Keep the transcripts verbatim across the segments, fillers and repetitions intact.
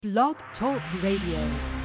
Blog Talk Radio.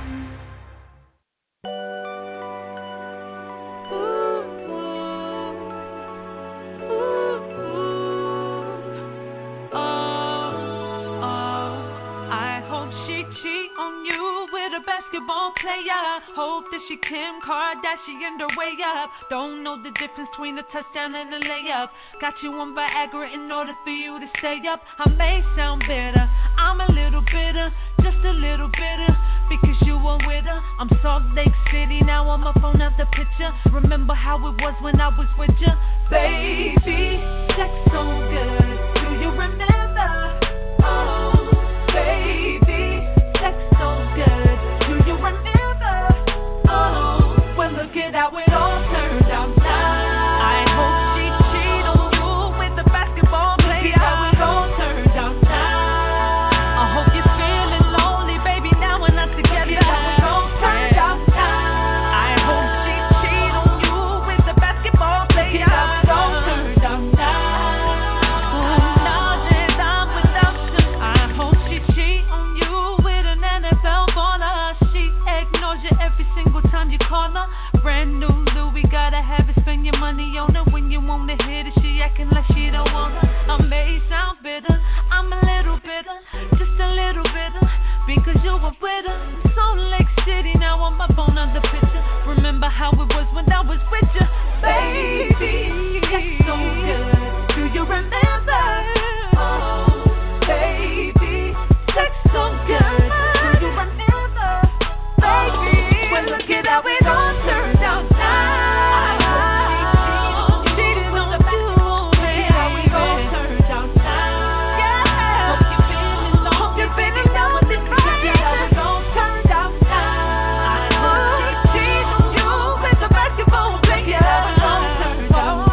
Basketball player, hope that she Kim Kardashian her way up. Don't know the difference between a touchdown and a layup. Got you on Viagra in order for you to stay up. I may sound bitter, I'm a little bitter, just a little bitter, because you were with her. I'm Salt Lake City, now on my phone of the picture. Remember how it was when I was with you, baby. Sex so good, do you remember? Oh, baby, sex so good. Well, look at how it all turned out now. I hope she cheat on you with the basketball player. Look at how it all turned out now. I hope you're feeling lonely, baby, now we're not together. Look at how it all turned out now. I hope she cheat on you with the basketball player. Look at how it all turned out now. Oh, now that I'm without you, I hope she cheat on you with an N F L baller. She ignores you every single time you call her. Brand new Louis, gotta have it, spend your money on her. When you wanna hit it, she acting like she don't want her. I may sound bitter, I'm a little bitter, just a little bitter, because you were with her. Salt Lake City, now I'm up on the picture. Remember how it was when I was with you, baby. That's so good. Do you remember? Oh, baby, sex so good. Do you remember, baby? Well, look at how it all turned out now. Cheating on the basketball player. How it all turned out now. Yeah. Hope you're feeling low. Hope you're feeling low with this crazy. How it all turned out now. I hope she cheated on you with the basketball player. How it all turned out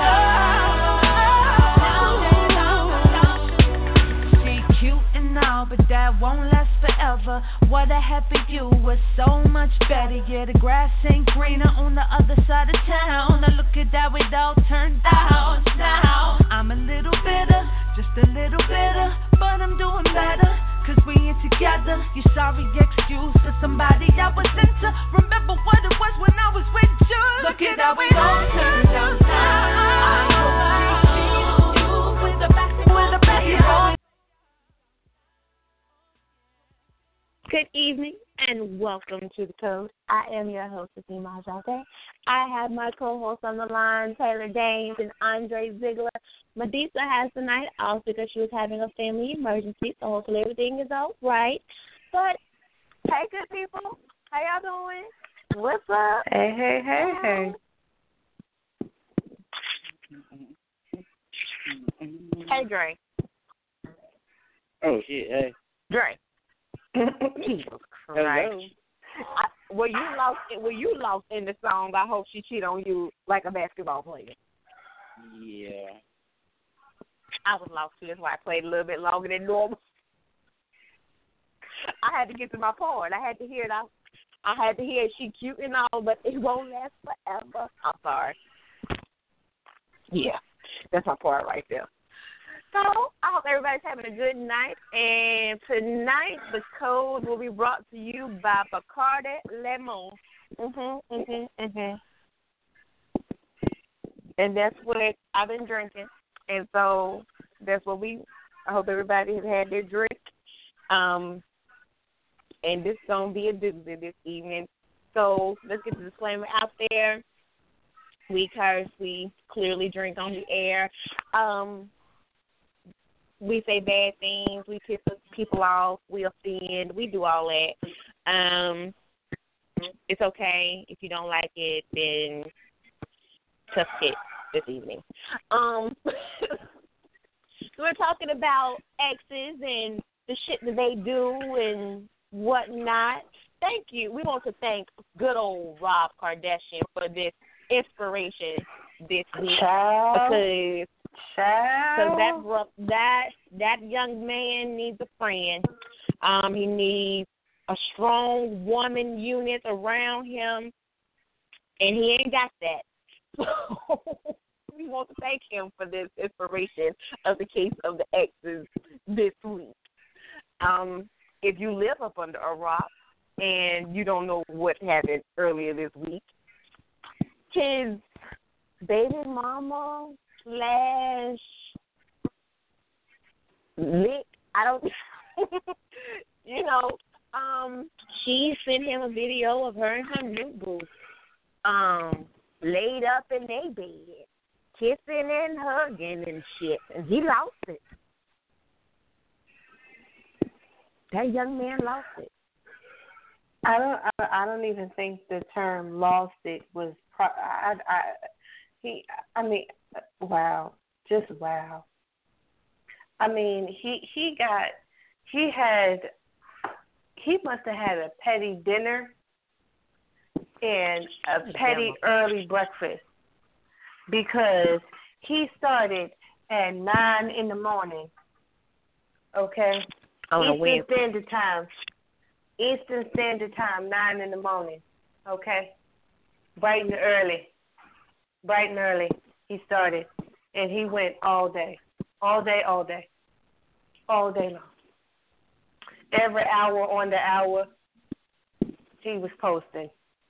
now. She cute and all, but that won't last forever. What I had for you was so much better. Yeah, the grass ain't greener on the other side of town. Now look at how it all turned out now. I'm a little bitter, just a little bitter, but I'm doing better, cause we ain't together. You sorry excuse for somebody I was into. Remember what it was when I was with you. Look at how it all turned out now. I hope she cheated on you with the basketball, with the basketball. Good evening and welcome to the Code. I am your host, Fatima Ajate. I have my co-hosts on the line, Taylor Danes and Andre Ziegler. Medisa has tonight off because she was having a family emergency, so hopefully everything is all right. But, hey, good people. How y'all doing? What's up? Hey, hey, hey, hey. Hey, Dre. Oh, shit, hey. Dre. Jesus Christ. I, were you lost? Were you lost in the song? I hope she cheat on you like a basketball player. Yeah. I was lost too. That's why I played a little bit longer than normal. I had to get to my part. I had to hear it. I, I had to hear it. She cute and all, but it won't last forever. I'm sorry. Yeah, that's my part right there. So, I hope everybody's having a good night. And tonight, the Code will be brought to you by Bacardi Lemon. Mm-hmm, mm-hmm, mm-hmm. And that's what I've been drinking. And so, that's what we, I hope everybody has had their drink. Um, and this is going to be a doozy this evening. So, let's get the disclaimer out there. We curse, we clearly drink on the air. Um... We say bad things. We piss people off. We offend. We do all that. Um, it's okay. If you don't like it, then tough shit this evening. Um, so we're talking about exes and the shit that they do and whatnot. Thank you. We want to thank good old Rob Kardashian for this inspiration this week. Child. Because Child. that that that young man needs a friend. Um, he needs a strong woman unit around him, and he ain't got that. So we want to thank him for this inspiration of the case of the exes this week. Um, if you live up under a rock and you don't know what happened earlier this week, his baby mama slash lick, I don't, you know, um, she sent him a video of her and her new boo, um, laid up in their bed, kissing and hugging and shit, and he lost it. That young man lost it. I don't. I, I don't even think the term "lost it" was. Pro- I, I. He. I mean, wow. Just wow. I mean, he. He got. He had. He must have had a petty dinner and a petty early breakfast because he started at nine in the morning. Okay. Eastern Standard Time. Eastern Standard Time, nine in the morning. Okay? Bright and early. Bright and early. He started. And he went all day. All day, all day. All day long. Every hour on the hour, he was posting.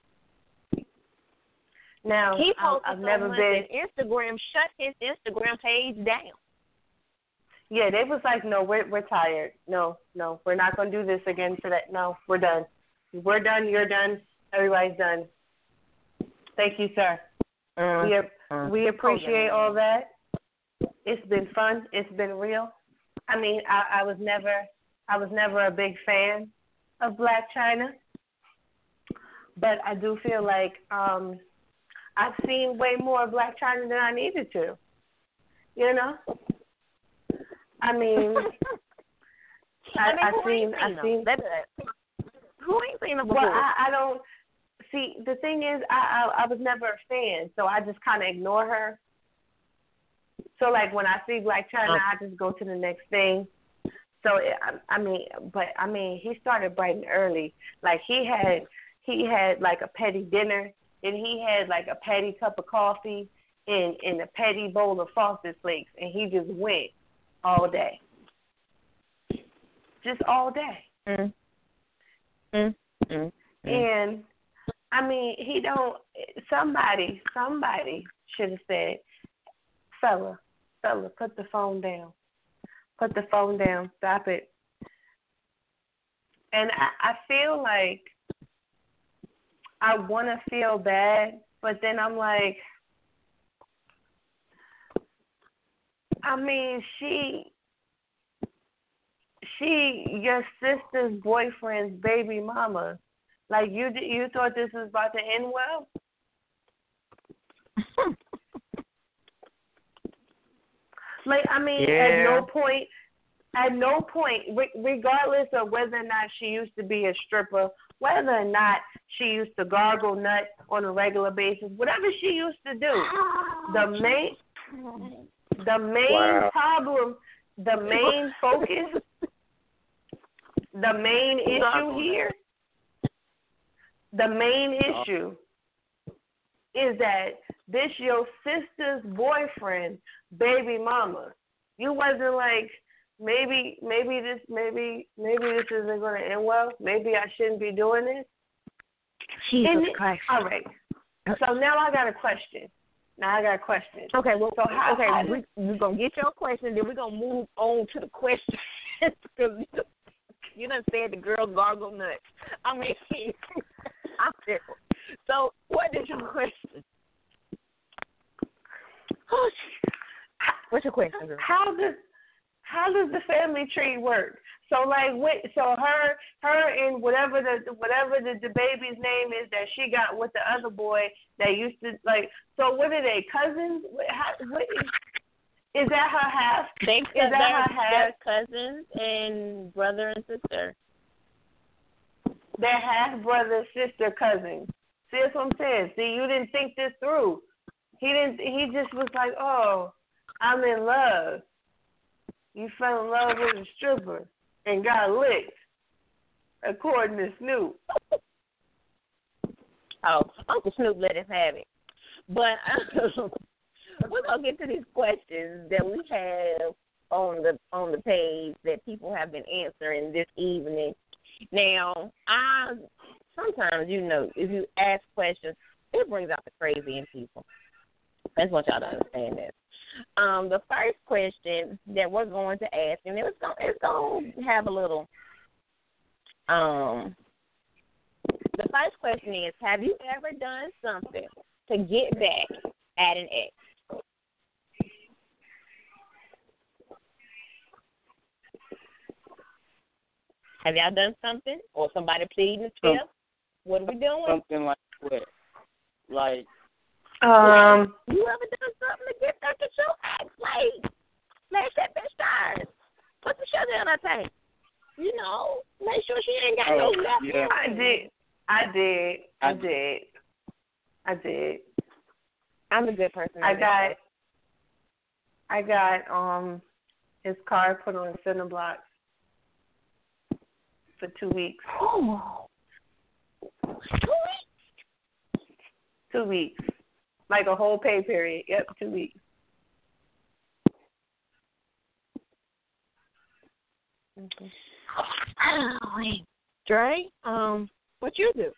Now, he posted I've never so been. Instagram shut his Instagram page down. Yeah, they was like, no, we're we're tired. No, no, we're not going to do this again today. No, we're done. We're done. You're done. Everybody's done. Thank you, sir. Uh, we uh, we appreciate all that. It's been fun. It's been real. I mean, I, I was never I was never a big fan of Blac Chyna, but I do feel like um, I've seen way more of Blac Chyna than I needed to. You know. I mean, I, I mean, I who seen, ain't I seen seen. them? Who ain't seen them before? Well, I, I don't. See, the thing is, I, I I was never a fan, so I just kind of ignore her. So, like when I see Blac Chyna, oh. I just go to the next thing. So, I, I mean, but I mean, he started bright and early. Like he had, he had like a petty dinner, and he had like a petty cup of coffee, and and a petty bowl of Frosted Flakes, and he just went. All day. Just all day. Mm. Mm. Mm. And, I mean, he don't, somebody, somebody should have said, fella, fella, put the phone down. Put the phone down. Stop it. And I, I feel like I want to feel bad, but then I'm like, I mean, she, she, your sister's boyfriend's baby mama. Like, you you thought this was about to end well? Like, I mean, yeah. at no point, at no point, regardless of whether or not she used to be a stripper, whether or not she used to gargle nuts on a regular basis, whatever she used to do, the main... The main wow. problem, the main focus, the main issue here, the main issue is that this your sister's boyfriend, baby mama. You wasn't like, maybe, maybe this, maybe, maybe this isn't going to end well. Maybe I shouldn't be doing this. Jesus it, Christ. All right. So now I got a question. Now I got a question. Okay, well, so how, okay, how we, we're going to get your question, then we're going to move on to the question. Because you done said the girl gargle nuts. I mean, I'm tickled. So what is your question? Oh, what's your question, girl? How does, how does the family tree work? So like, what, so her, her and whatever the whatever the, the baby's name is that she got with the other boy that used to like. So what are they, cousins? What, how, what is, is that her half? They is that her half? Cousins and brother and sister. They're half brother, sister, cousin. See, that's what I'm saying. See, you didn't think this through. He didn't. He just was like, oh, I'm in love. You fell in love with a stripper and got licked, according to Snoop. Oh, Uncle Snoop let us have it. But uh, we're gonna get to these questions that we have on the on the page that people have been answering this evening. Now, I sometimes, you know, if you ask questions, it brings out the crazy in people. I just want y'all to understand that. Um, the first question that we're going to ask, and it's going, it's going to have a little, um, the first question is, have you ever done something to get back at an ex? Have y'all done something? Or somebody pleading the fifth? What are we doing? Something like what? Like, Um, you ever done something to get back at your ex? Like, smash that bitch tires. Put the sugar in her tank. You know, make sure she ain't got oh, no left. yeah. I did. I did. I did. I did. I'm a good person. I got. I got um his car put on cinder blocks for two weeks. Oh. Two weeks? Two weeks. Like a whole pay period. Yep, two weeks. Okay. Oh, wait. Dre, um, what you do?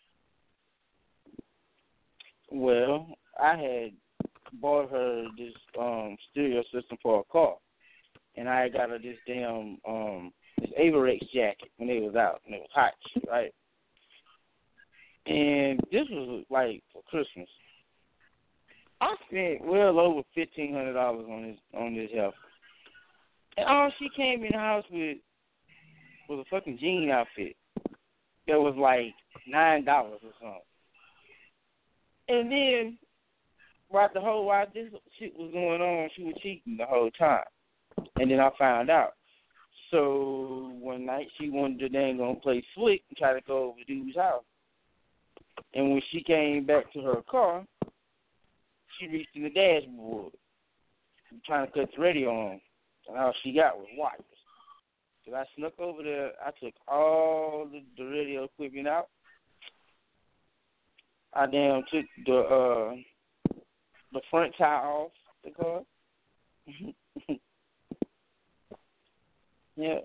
Well, I had bought her this um stereo system for a car, and I got her this damn um this Averex jacket when it was out and it was hot, right? And this was like for Christmas. I spent well over fifteen hundred dollars on this on this heifer, and all she came in the house with was a fucking jean outfit that was like nine dollars or something. And then, right the whole while this shit was going on, she was cheating the whole time. And then I found out. So one night she wanted to dang on play slick and try to go over to dude's house. And when she came back to her car, she reached in the dashboard, trying to cut the radio on. And all she got was wires. So I snuck over there. I took all the, the radio equipment out. I damn took the uh, the front tire off the car. Yeah.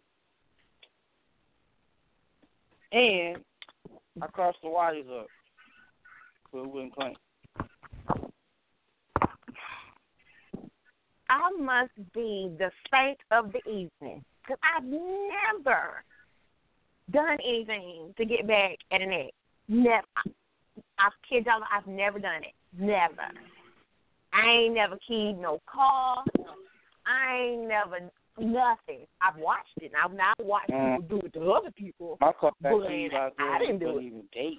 And I crossed the wires up so it wouldn't clank. I must be the saint of the evening because I've never done anything to get back at an ex. Never. I kid y'all, I've never done it. Never. I ain't never keyed no car. I ain't never nothing. I've watched it. I've not watched Mm. people do it to other people. My car got but keys out there. I didn't do it. Even date.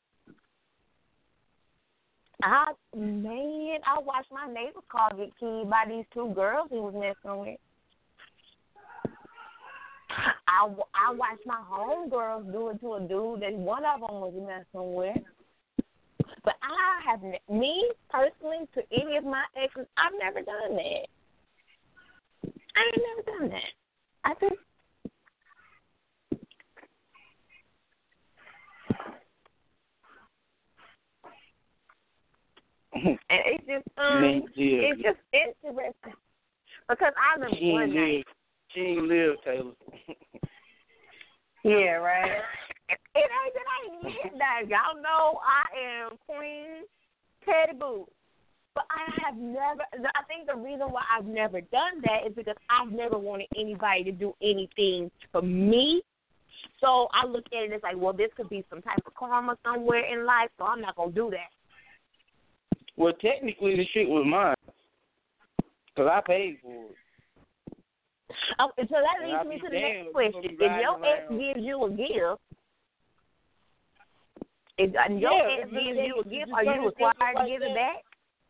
I man, I watched my neighbor's car get keyed by these two girls he was messing with. I, I watched my homegirls do it to a dude that one of them was messing with. But I have, me personally, to any of my exes, I've never done that. I ain't never done that. I just. And it's just, um, it's just interesting. Because I remember She one ain't night. live. She ain't live, Taylor. Yeah, right. It ain't that I ain't live that. Y'all know I am Queen Teddy Boo. But I have never, I think the reason why I've never done that is because I've never wanted anybody to do anything for me. So I look at it as like, well, this could be some type of karma somewhere in life, so I'm not going to do that. Well, technically, the shit was mine. Because I paid for it. Oh, so that And leads I'll me be to the damned next if question. I'm If your riding ex around. gives you a gift, if uh, your Yeah, ex if it's gives gonna- you a if gift, it's are you gonna required be to like give it that, back?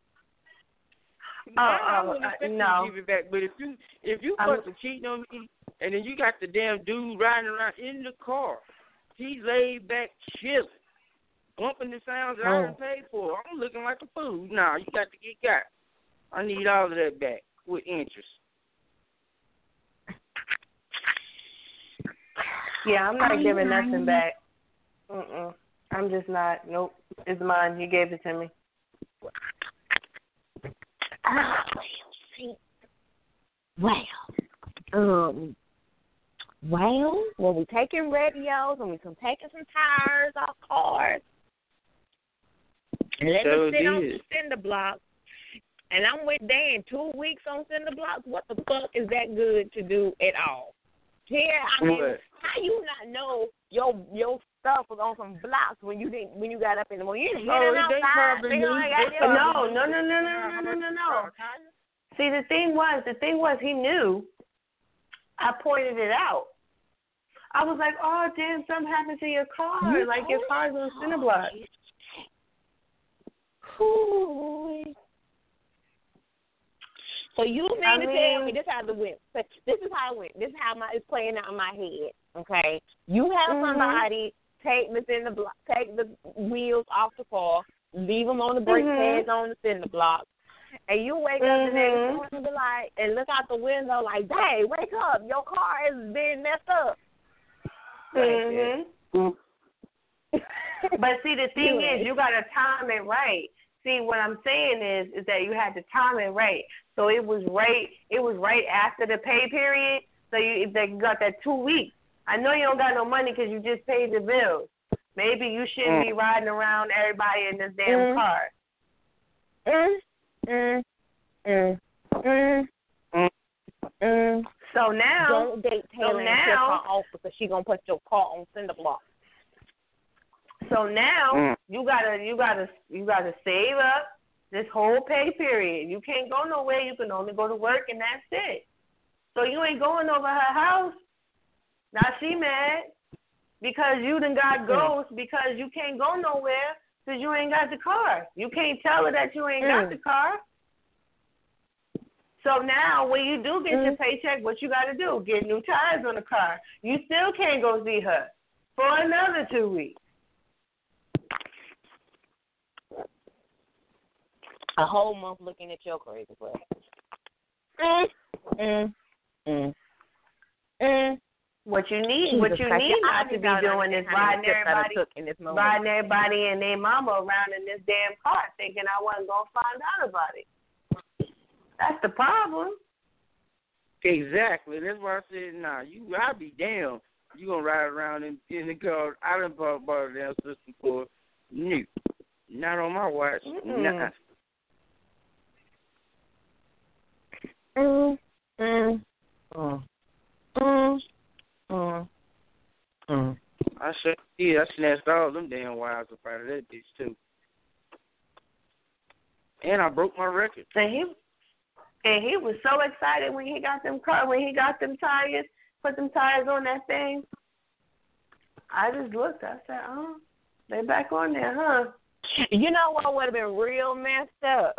Nah, I Uh-uh, wouldn't uh, expect you no. to give it back. But if you if you I'm- fucking cheating on me, and then you got the damn dude riding around in the car, he's laid back chilling, bumping the sounds that I Oh. done paid for. I'm looking like a fool. Nah, you got to get got. I need all of that back with interest. Yeah, I'm not giving nothing back. Mm-mm. I'm just not. Nope. It's mine. You gave it to me. Ah, well, see. Well, um, Well, when we taking radios and we some taking some tires off cars and let So them sit on did. the cinder block, and I'm with Dan two weeks on cinder blocks, what the fuck is that good to do at all? Here, I mean, What? how you not know your your stuff was on some blocks when you didn't when you got up in the morning? You didn't hit Oh, it they outside. probably They knew. only They got probably there. No, no, no, no, no, no, no, no, no. See, the thing was, the thing was, he knew. I pointed it out. I was like, oh, damn, something happened to your car. You Like, your car's on cinder block. So you mean I to mean- tell me this how it went? This is how it went. This is how my it's playing out in my head. Okay, you have Mhm. somebody take the cinder block, take the wheels off the car, leave them on the brake Mhm. pads on the cinder block, and you wake up the next Mhm. morning and be like, and look out the window like, "Hey, wake up! Your car is being messed up." Mhm. But see, the thing You is, ain't. you gotta time it right. See, what I'm saying is, is that you had to time it right. So it was right. It was right after the pay period. So you, if they got that two weeks. I know you don't got no money because you just paid the bills. Maybe you shouldn't be riding around everybody in this damn Mm. car. Mm, mm, mm, mm, Mm. mm. So now, Don't date Taylor and tip her now- off because she gonna put your car on cinder block. so now Mm. you gotta, you gotta, you gotta save up this whole pay period. You can't go nowhere. You can only go to work, and that's it. So you ain't going over her house. Now she mad because you done got ghost because you can't go nowhere because you ain't got the car. You can't tell her that you ain't got Mm. the car. So now when you do get your Mm. paycheck, what you got to do? Get new tires on the car. You still can't go see her for another two weeks. A whole month looking at your crazy butt. Mm, mm, mm, mm. What you need, Jesus what you Christ. need I not to don't be even doing is understand how many riding steps I done everybody, took in this moment. riding everybody and their mama around in this damn car, thinking I wasn't gonna find out about it. That's the problem. Exactly. That's why I said, nah, you, I'll be damned. You gonna ride around in, in the car. I done bought, bought a damn system for new. Not on my watch. Nah. Mm, mm, mm, mm, mm, mm. I sure did. I snatched all them damn wires up out of that bitch too. And I broke my record. And he and he was so excited when he got them car when he got them tires, put them tires on that thing. I just looked. I said, "Oh, they back on there, huh?" You know what would have been real messed up?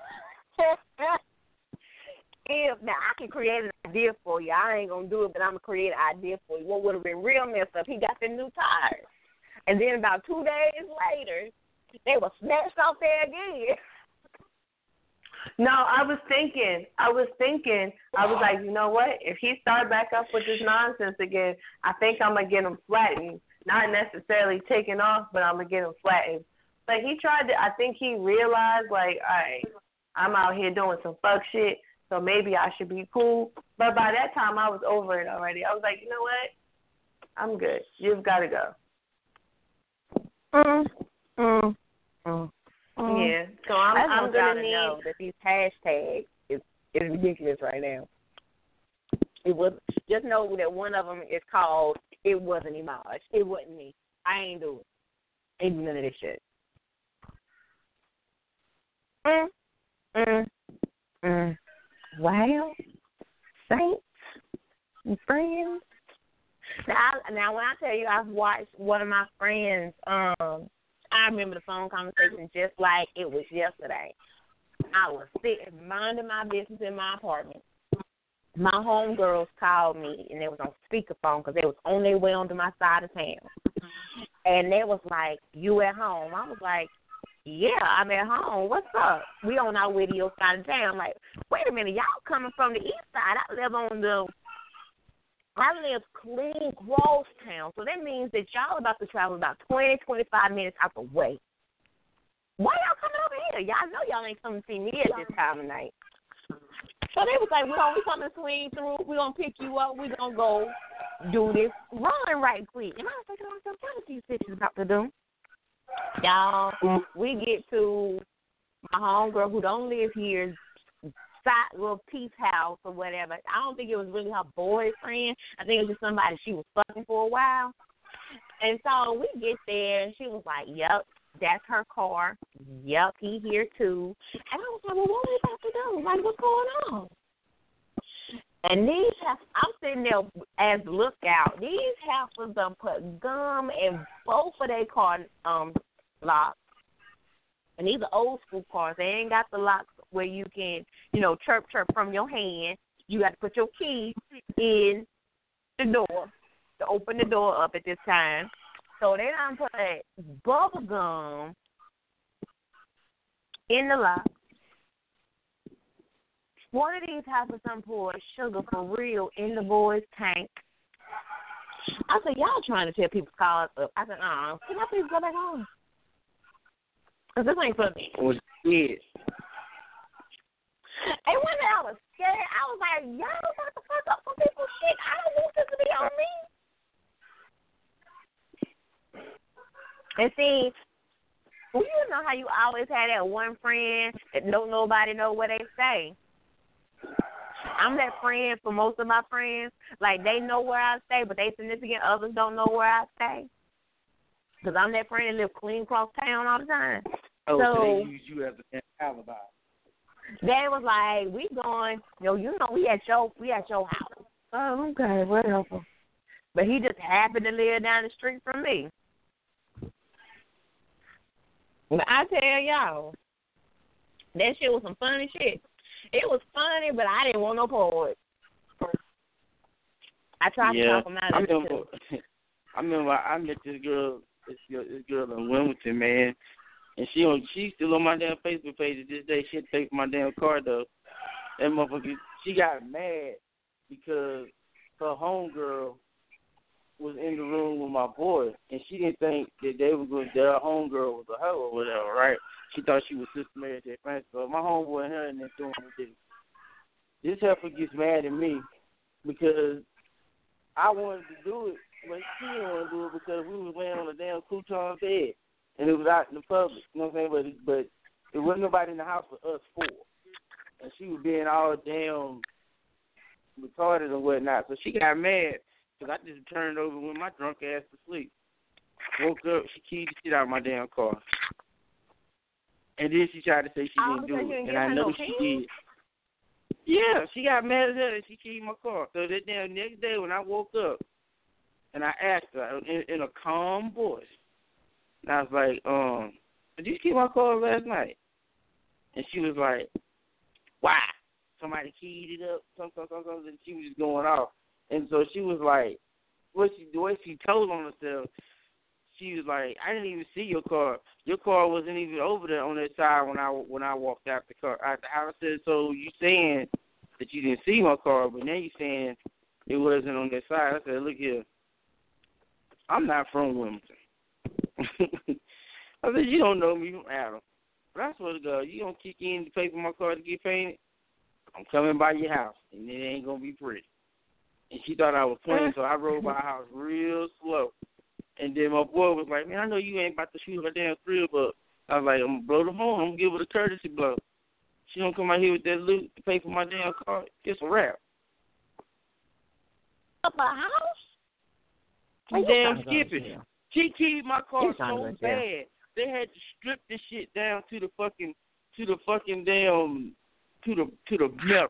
If now I can create an idea for you. I ain't gonna do it, but I'm gonna create an idea for you. What would have been real messed up? He got the new tires, and then about two days later, they were snatched off there again. No, I was thinking, I was thinking, I was like, you know what? If he start back up with this nonsense again, I think I'm gonna get him flattened. Not necessarily taken off, but I'm gonna get him flattened. But he tried to. I think he realized, like, all right, I'm out here doing some fuck shit, so maybe I should be cool. But by that time, I was over it already. I was like, you know what? I'm good. You've got to go. Mm, mm, mm. Mm. Yeah. So I'm, I just I'm want y'all gonna to need. know that these hashtags is is ridiculous right now. It was just know that one of them is called "It Wasn't Imaj." It wasn't me. I ain't do it. Ain't do none of this shit. Mm, mm, mm. Well, saints and friends. Now, now when I tell you I've watched one of my friends, um, I remember the phone conversation just like it was yesterday. I was sitting minding my business in my apartment. My homegirls called me, and they was on speakerphone because they was on their way onto my side of town. And they was like, "You at home?" I was like, "Yeah, I'm at home. What's up?" We on our way to your side of town. I'm like, wait a minute, y'all coming from the east side. I live on the, I live clean cross town. So that means that y'all about to travel about twenty, twenty-five minutes out the way. Why y'all coming over here? Y'all know y'all ain't coming to see me at this time of night. So they was like, we don't, we coming to swing through. We going to pick you up. We going to go do this run right quick. And I was thinking to myself, what is these bitches about to do? Y'all, we get to my homegirl who don't live here, side little peace house or whatever. I don't think it was really her boyfriend. I think it was just somebody she was fucking for a while. And so we get there, and she was like, yep, that's her car. Yep, he here too. And I was like, well, what are we about to do? Like, what's going on? And these, I'm sitting there as lookout. These heifers done put gum in both of their car um, locks. And these are old school cars. They ain't got the locks where you can, you know, chirp, chirp from your hand. You got to put your key in the door to open the door up at this time. So they done put bubble gum in the lock. One of these heifers done poured sugar for real in the boy's tank. I said, y'all trying to tell people to call us up. I said, uh-uh. Can I please go back home? Because this ain't for me. Was it? And when I was scared, I was like, y'all about to fuck up some people's shit. I don't want this to be on me. And see, well, you know how you always had that one friend that don't nobody know what they say. I'm that friend for most of my friends. Like, they know where I stay, but they significant others don't know where I stay. Because I'm that friend that lives clean across town all the time. Oh, so, so they use you as an alibi. They was like, we going, yo, you know, we at your, we at your house. Oh, okay, whatever. But he just happened to live down the street from me. But I tell y'all, that shit was some funny shit. It was funny, but I didn't want no part. I tried yeah, to talk him out I of remember, it. I remember I met this girl, this girl, this girl in Wilmington, man, and she on, she's still on my damn Facebook page to this day. She had to pay for my damn car, though. That motherfucker, she got mad because her homegirl was in the room with my boy, and she didn't think that they were going, that her homegirl was a hoe or whatever, right? She thought she was Sister Mary J. Francis. So my homeboy and her and they're doing this. This heifer gets mad at me because I wanted to do it, but she didn't want to do it because we was laying on a damn futon bed, and it was out in the public. You know what I'm saying? But, but there wasn't nobody in the house but us four, and she was being all damn retarded and whatnot. So she got mad because I just turned over with my drunk ass to sleep. Woke up, she keyed the shit out of my damn car. And then she tried to say she didn't do it, and I know no she did. Yeah, she got mad at her and she keyed my car. So that damn next day when I woke up, and I asked her in, in a calm voice, and I was like, um, did you key my car last night? And she was like, why? Somebody keyed it up, something, something, something, and she was just going off. And so she was like, what she, the way she told on herself, she was like, I didn't even see your car. Your car wasn't even over there on that side when I when I walked out the car. I, I said, so you saying that you didn't see my car, but now you saying it wasn't on that side. I said, look here, I'm not from Wilmington. I said, you don't know me from Adam. But I swear to God, you don't kick in to pay for my car to get painted, I'm coming by your house, and it ain't going to be pretty. And she thought I was playing, so I rode by her house real slow. And then my boy was like, man, I know you ain't about to shoot her damn thrill, but I was like, I'm going to blow the phone. I'm going to give her the courtesy blow. She don't come out here with that loot to pay for my damn car. It's a wrap. Up a house? You damn skipping. She keyed my car so yeah. bad, they had to strip this shit down to the fucking, to the fucking damn, to the, to the metal.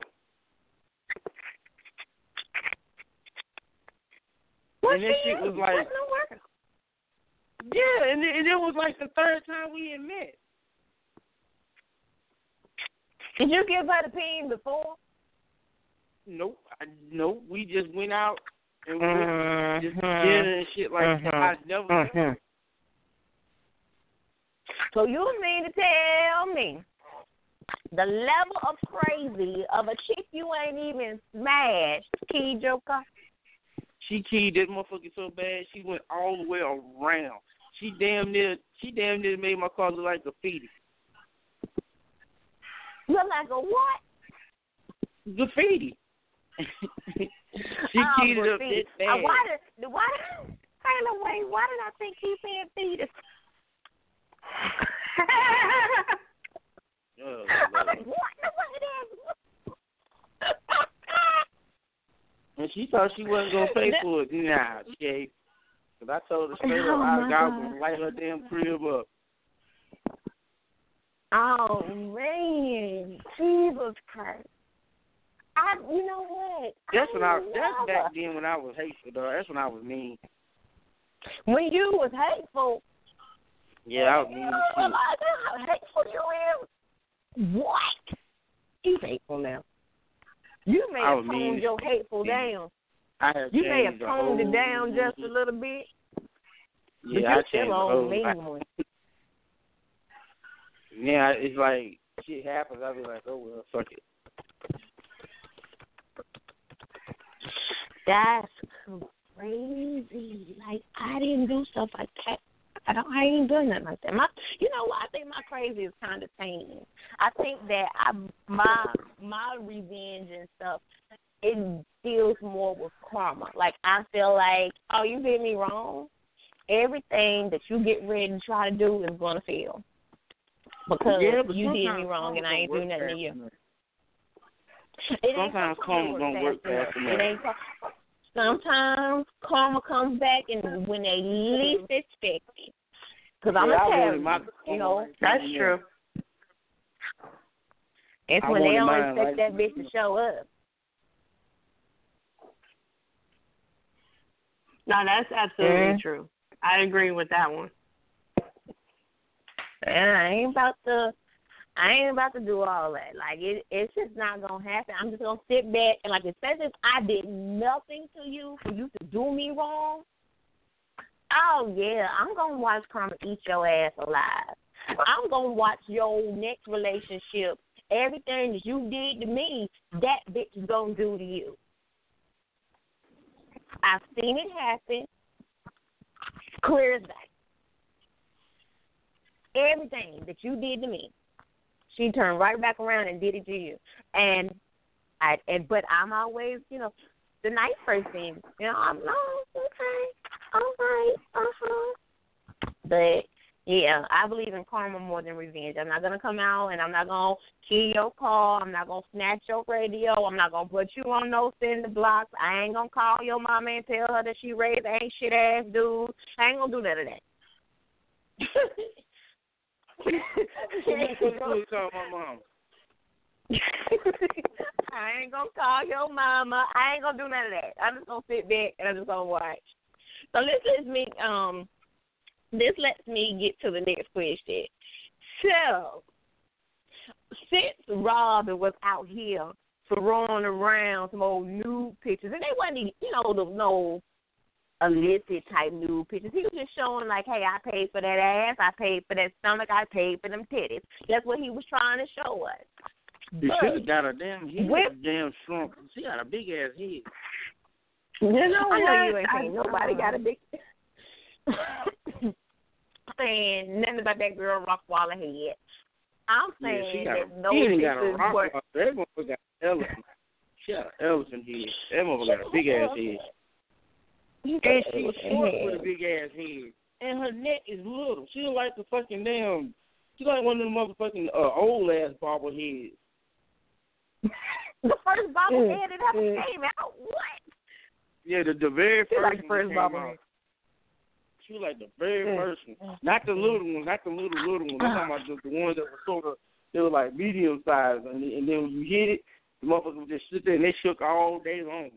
What and that shit was like, yeah, and it, and it was like the third time we had met. Did you give her the pin before? Nope, I, nope. We just went out and we uh-huh. just dinner and shit like uh-huh. that. I never. Uh-huh. So you mean to tell me the level of crazy of a chick you ain't even smashed, keyed your car? She keyed that motherfucker so bad she went all the way around. She damn near, she damn near made my car look like graffiti. Look like a what? Graffiti. She um, cheated up see, this uh, bad. why did why Taylor, wait, why did I think he said fetus? Oh, I'm like, what the fuck? and she thought she wasn't gonna pay for it. Nah, she gave. Cause I told her straight Oh, up, I my was God. gonna light her damn crib up. Oh man, Jesus Christ! I, you know what? That's when I. never- That's back then when I was hateful, though. That's when I was mean. When you was hateful. Yeah, I was mean You as know shit. how hateful you is? What? He's hateful now. You may I have was toned mean. your hateful down. I have You may have changed the toned it whole- down just a little bit. Yeah, but I you're changed still the on whole. mean I, one. yeah, it's like shit happens. I be like, oh well, fuck it. That's crazy. Like, I didn't do stuff like that. I don't. I ain't doing nothing like that. My, you know what? I think my crazy is kind of tame. I think that I my my revenge and stuff, it deals more with karma. Like, I feel like, oh, you did me wrong. Everything that you get ready to try to do is gonna fail because Yeah, but you did me sometimes wrong and I ain't karma do don't nothing to work you. fast enough. It ain't Sometimes karma don't work fast enough. It ain't. Sometimes karma comes back and when they least expect it. Because I'm Yeah, I gonna tell wanted you, my you know, karma That's right true. it's I when they wanted don't mine expect right that bitch to show up. No, that's absolutely Mm. true. I agree with that one. And I ain't about to. I ain't about to do all that. Like, it, it's just not going to happen. I'm just going to sit back and, like, especially if I did nothing to you for you to do me wrong, oh, yeah, I'm going to watch karma eat your ass alive. I'm going to watch your next relationship, everything that you did to me, that bitch is going to do to you. I've seen it happen clear as day. Everything that you did to me, she turned right back around and did it to you. And I, and but I'm always, you know, the nice person. You know, I'm no, okay, all right, uh huh. But yeah, I believe in karma more than revenge. I'm not gonna come out and I'm not gonna kill your car. I'm not gonna snatch your radio. I'm not gonna put you on no cinder blocks. I ain't gonna call your mama and tell her that she raised ain't shit ass dude. I ain't gonna do none of that. Call my mom. I ain't gonna call your mama. I ain't gonna do none of that. I'm just gonna sit back and I'm just gonna watch. So this lets me um this lets me get to the next question. So since Robin was out here throwing around some old nude pictures, and they wasn't, you know, the no illicit type nude pictures. He was just showing like, hey, I paid for that ass, I paid for that stomach, I paid for them titties. That's what he was trying to show us. You But should have got a damn head, with- damn shrunk. She got a big ass head. You know I know what? you ain't saying I- nobody got a big saying nothing about that girl Rockwalla head. I'm Yeah, she saying got that a, those she ain't got a pictures rock. were That motherfucker got an elephant. She got an elephant head. That motherfucker got a big ass head. And she's short with a big ass head. And her neck is little. She look like the fucking damn. She like one of them motherfucking uh, old ass bobbleheads. the first bobblehead Mm, that ever mm. came out. What? Yeah, the the very She first like the one first came bobblehead. out. She was like the very Mm. first one, not the little ones, not the little little ones. I'm talking about just the ones that were sort of, they were like medium sized, and, and then when you hit it, the motherfuckers would just sit there and they shook all day long.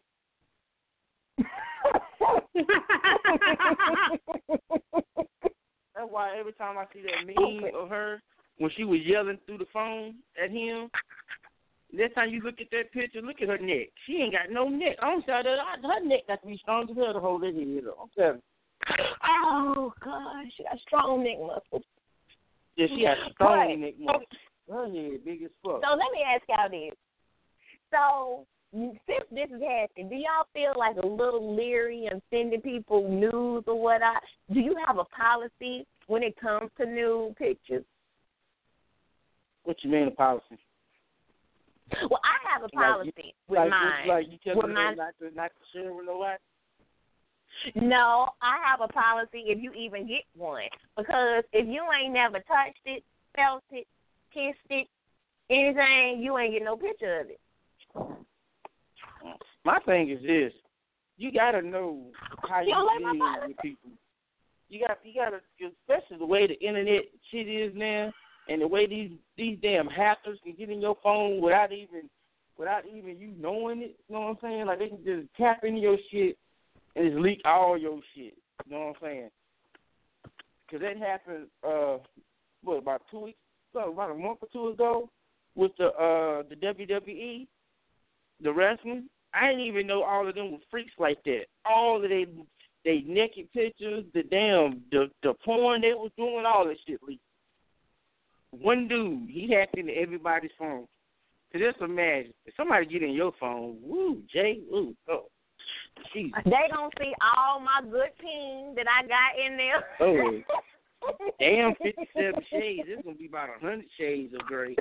That's why every time I see that meme of her when she was yelling through the phone at him, next time you look at that picture, look at her neck. She ain't got no neck. I'm sorry, that her neck got to be strong as hell to hold that head up. I'm telling you. Oh gosh, she got strong neck muscles. Yeah, she got strong Right. neck muscles. Her head big as fuck. So let me ask y'all this. So since this is happening, do y'all feel like a little leery and sending people nudes or what? I, do you have a policy when it comes to nude pictures? What you mean a policy? Well, I have a policy like you, with like, mine. Like you tell with me mine. not to not to share with nobody. No, I have a policy if you even get one. Because if you ain't never touched it, felt it, kissed it, anything, you ain't get no picture of it. My thing is this: you gotta know how you, you deal like with people. You got, you gotta, especially the way the internet shit is now, and the way these these damn hackers can get in your phone without even, without even you knowing it. You know what I'm saying? Like they can just tap into your shit and just leak all your shit. You know what I'm saying? Because that happened, uh, what, about two weeks ago, about a month or two ago, with the uh the W W E, the wrestling. I didn't even know all of them were freaks like that. All of they, they naked pictures, the damn, the the porn they was doing, all that shit leaked. One dude, he hacked into everybody's phone. So just imagine, if somebody get in your phone, woo, Jay, woo, oh. Jeez. They gonna see all my good ping that I got in there. Oh, damn, fifty-seven shades. It's gonna be about a hundred shades of gray.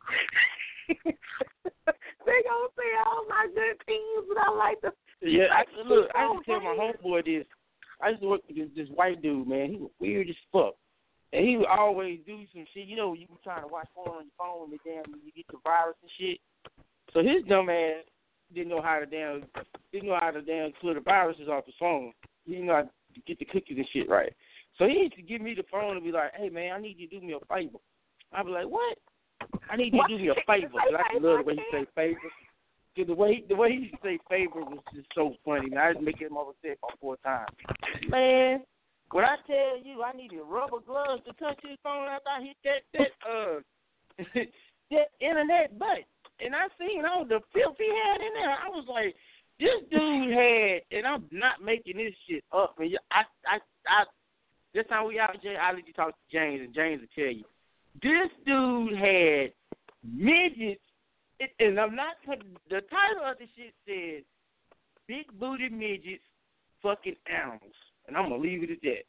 They gonna see all my good pings, but I like the. Yeah, I look. I used to tell my homeboy this. I used to work with this, this white dude, man. He was weird as fuck, and he would always do some shit. You know, you be trying to watch porn on your phone, and damn, you get the virus and shit. So his dumb ass didn't know how to damn didn't know how to damn clear the viruses off his phone. He didn't know how to get the cookies and shit right. So he used to give me the phone and be like, "Hey man, I need you to do me a favor." I'd be like, "What? I need you to do me a favor." Cause I love the way he say favor. Cause the way the way he used to say favor was just so funny. Man, I just make him over say it about four times. Man, when I tell you I needed rubber gloves to touch his phone after I hit that that uh that internet button. And I seen all the filth he had in there. I was like, this dude had, and I'm not making this shit up. And I, I, I, this time we out, Jay, I'll let you talk to James, and James will tell you. This dude had midgets, and I'm not, the title of the shit says, Big Booty Midgets Fucking Animals. And I'm going to leave it at that.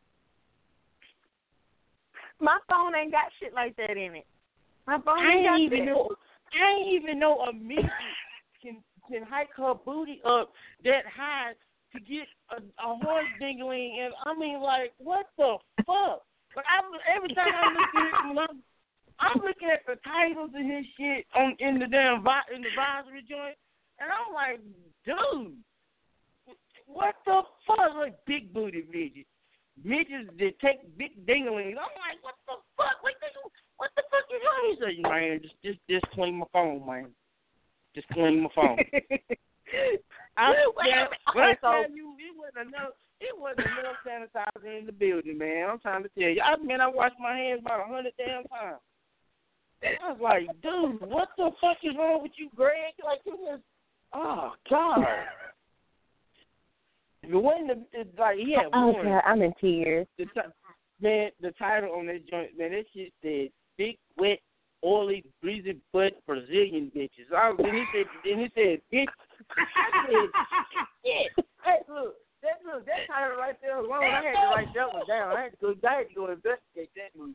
My phone ain't got shit like that in it. My phone I ain't got even shit. know. I ain't even know a midget can can hike her booty up that high to get a, a horse dingling, and I mean, like, what the fuck? But I, every time I look at it, when I'm, I'm looking at the titles of his shit on in the damn in the advisory joint, and I'm like, dude, what the fuck? Like big booty midget, midgets that take big dinglings. I'm like, what the fuck? What the What the fuck is wrong? He said, man, just, just, just clean my phone, man. Just clean my phone. I, yeah, when I tell you, it wasn't enough, it wasn't enough sanitizer in the building, man. I'm trying to tell you. I mean, I washed my hands about a hundred damn times. I was like, dude, what the fuck is wrong with you, Greg? Like, it was, oh, God. The one, the, it's like, yeah, Oh, one. God, I'm in tears. The t- man, the title on that joint, man, that shit said, big, wet, oily, greasy butt Brazilian bitches. I, then he said, then he said, bitch. I said, shit. Hey, look, that look, that title right there alone, I had to write that one down. I had to go, I had to go investigate that movie.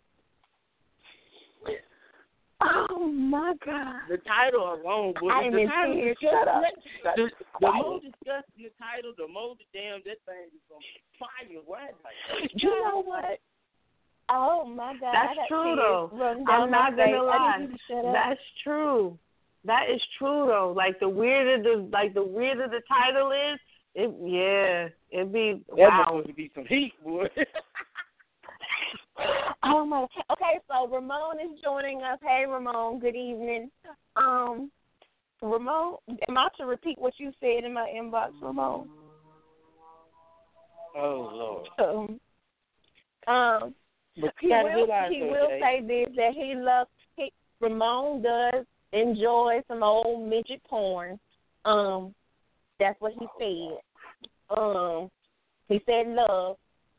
Oh my God! The title alone, boy. I'm the in title tears. discuss, Shut up. The, the more discuss the title, the more the damn that thing is gonna fire. What? Like, you know what? Oh my God! That's true though. I'm not gonna lie. That's true. That is true though. Like the weirder the like the weirder the title is, it yeah, it'd be wow. That must be some heat, boy. Oh my! Okay, so Ramon is joining us. Hey, Ramon. Good evening. Um, Ramon, am I to repeat what you said in my inbox, Ramon? Oh Lord. Um, um but he will. He will say this that he loves. He, Ramon does enjoy some old midget porn. Um, that's what he said. Um, he said love.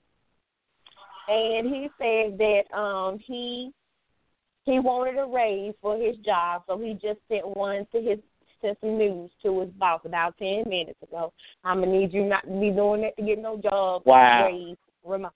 And he said that um, he he wanted a raise for his job, so he just sent one to his sent some news to his boss about ten minutes ago. I'm gonna need you not to be doing that to get no job wow. raise. Remo-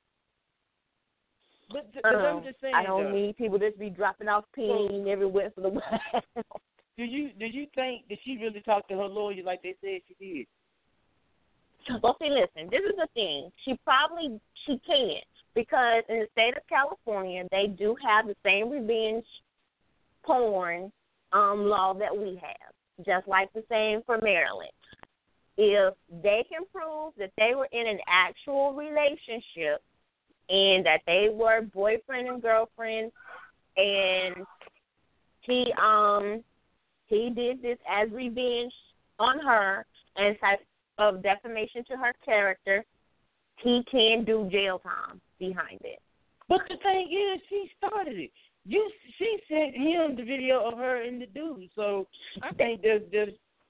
but, but um, I'm just saying, I don't though. need people just be dropping off peen everywhere for the while. do you do you think that she really talked to her lawyer like they said she did? Well, see, listen, this is the thing. She probably, she can't, because in the state of California, they do have the same revenge porn um, law that we have, just like the same for Maryland. If they can prove that they were in an actual relationship and that they were boyfriend and girlfriend, and he um he did this as revenge on her and type of defamation to her character, he can do jail time behind it. But the thing is, she started it. You, she sent him the video of her and the dude. So I think there's there's.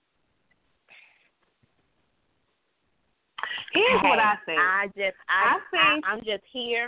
Here's hey, what I think. I just I, I think I, I'm just here.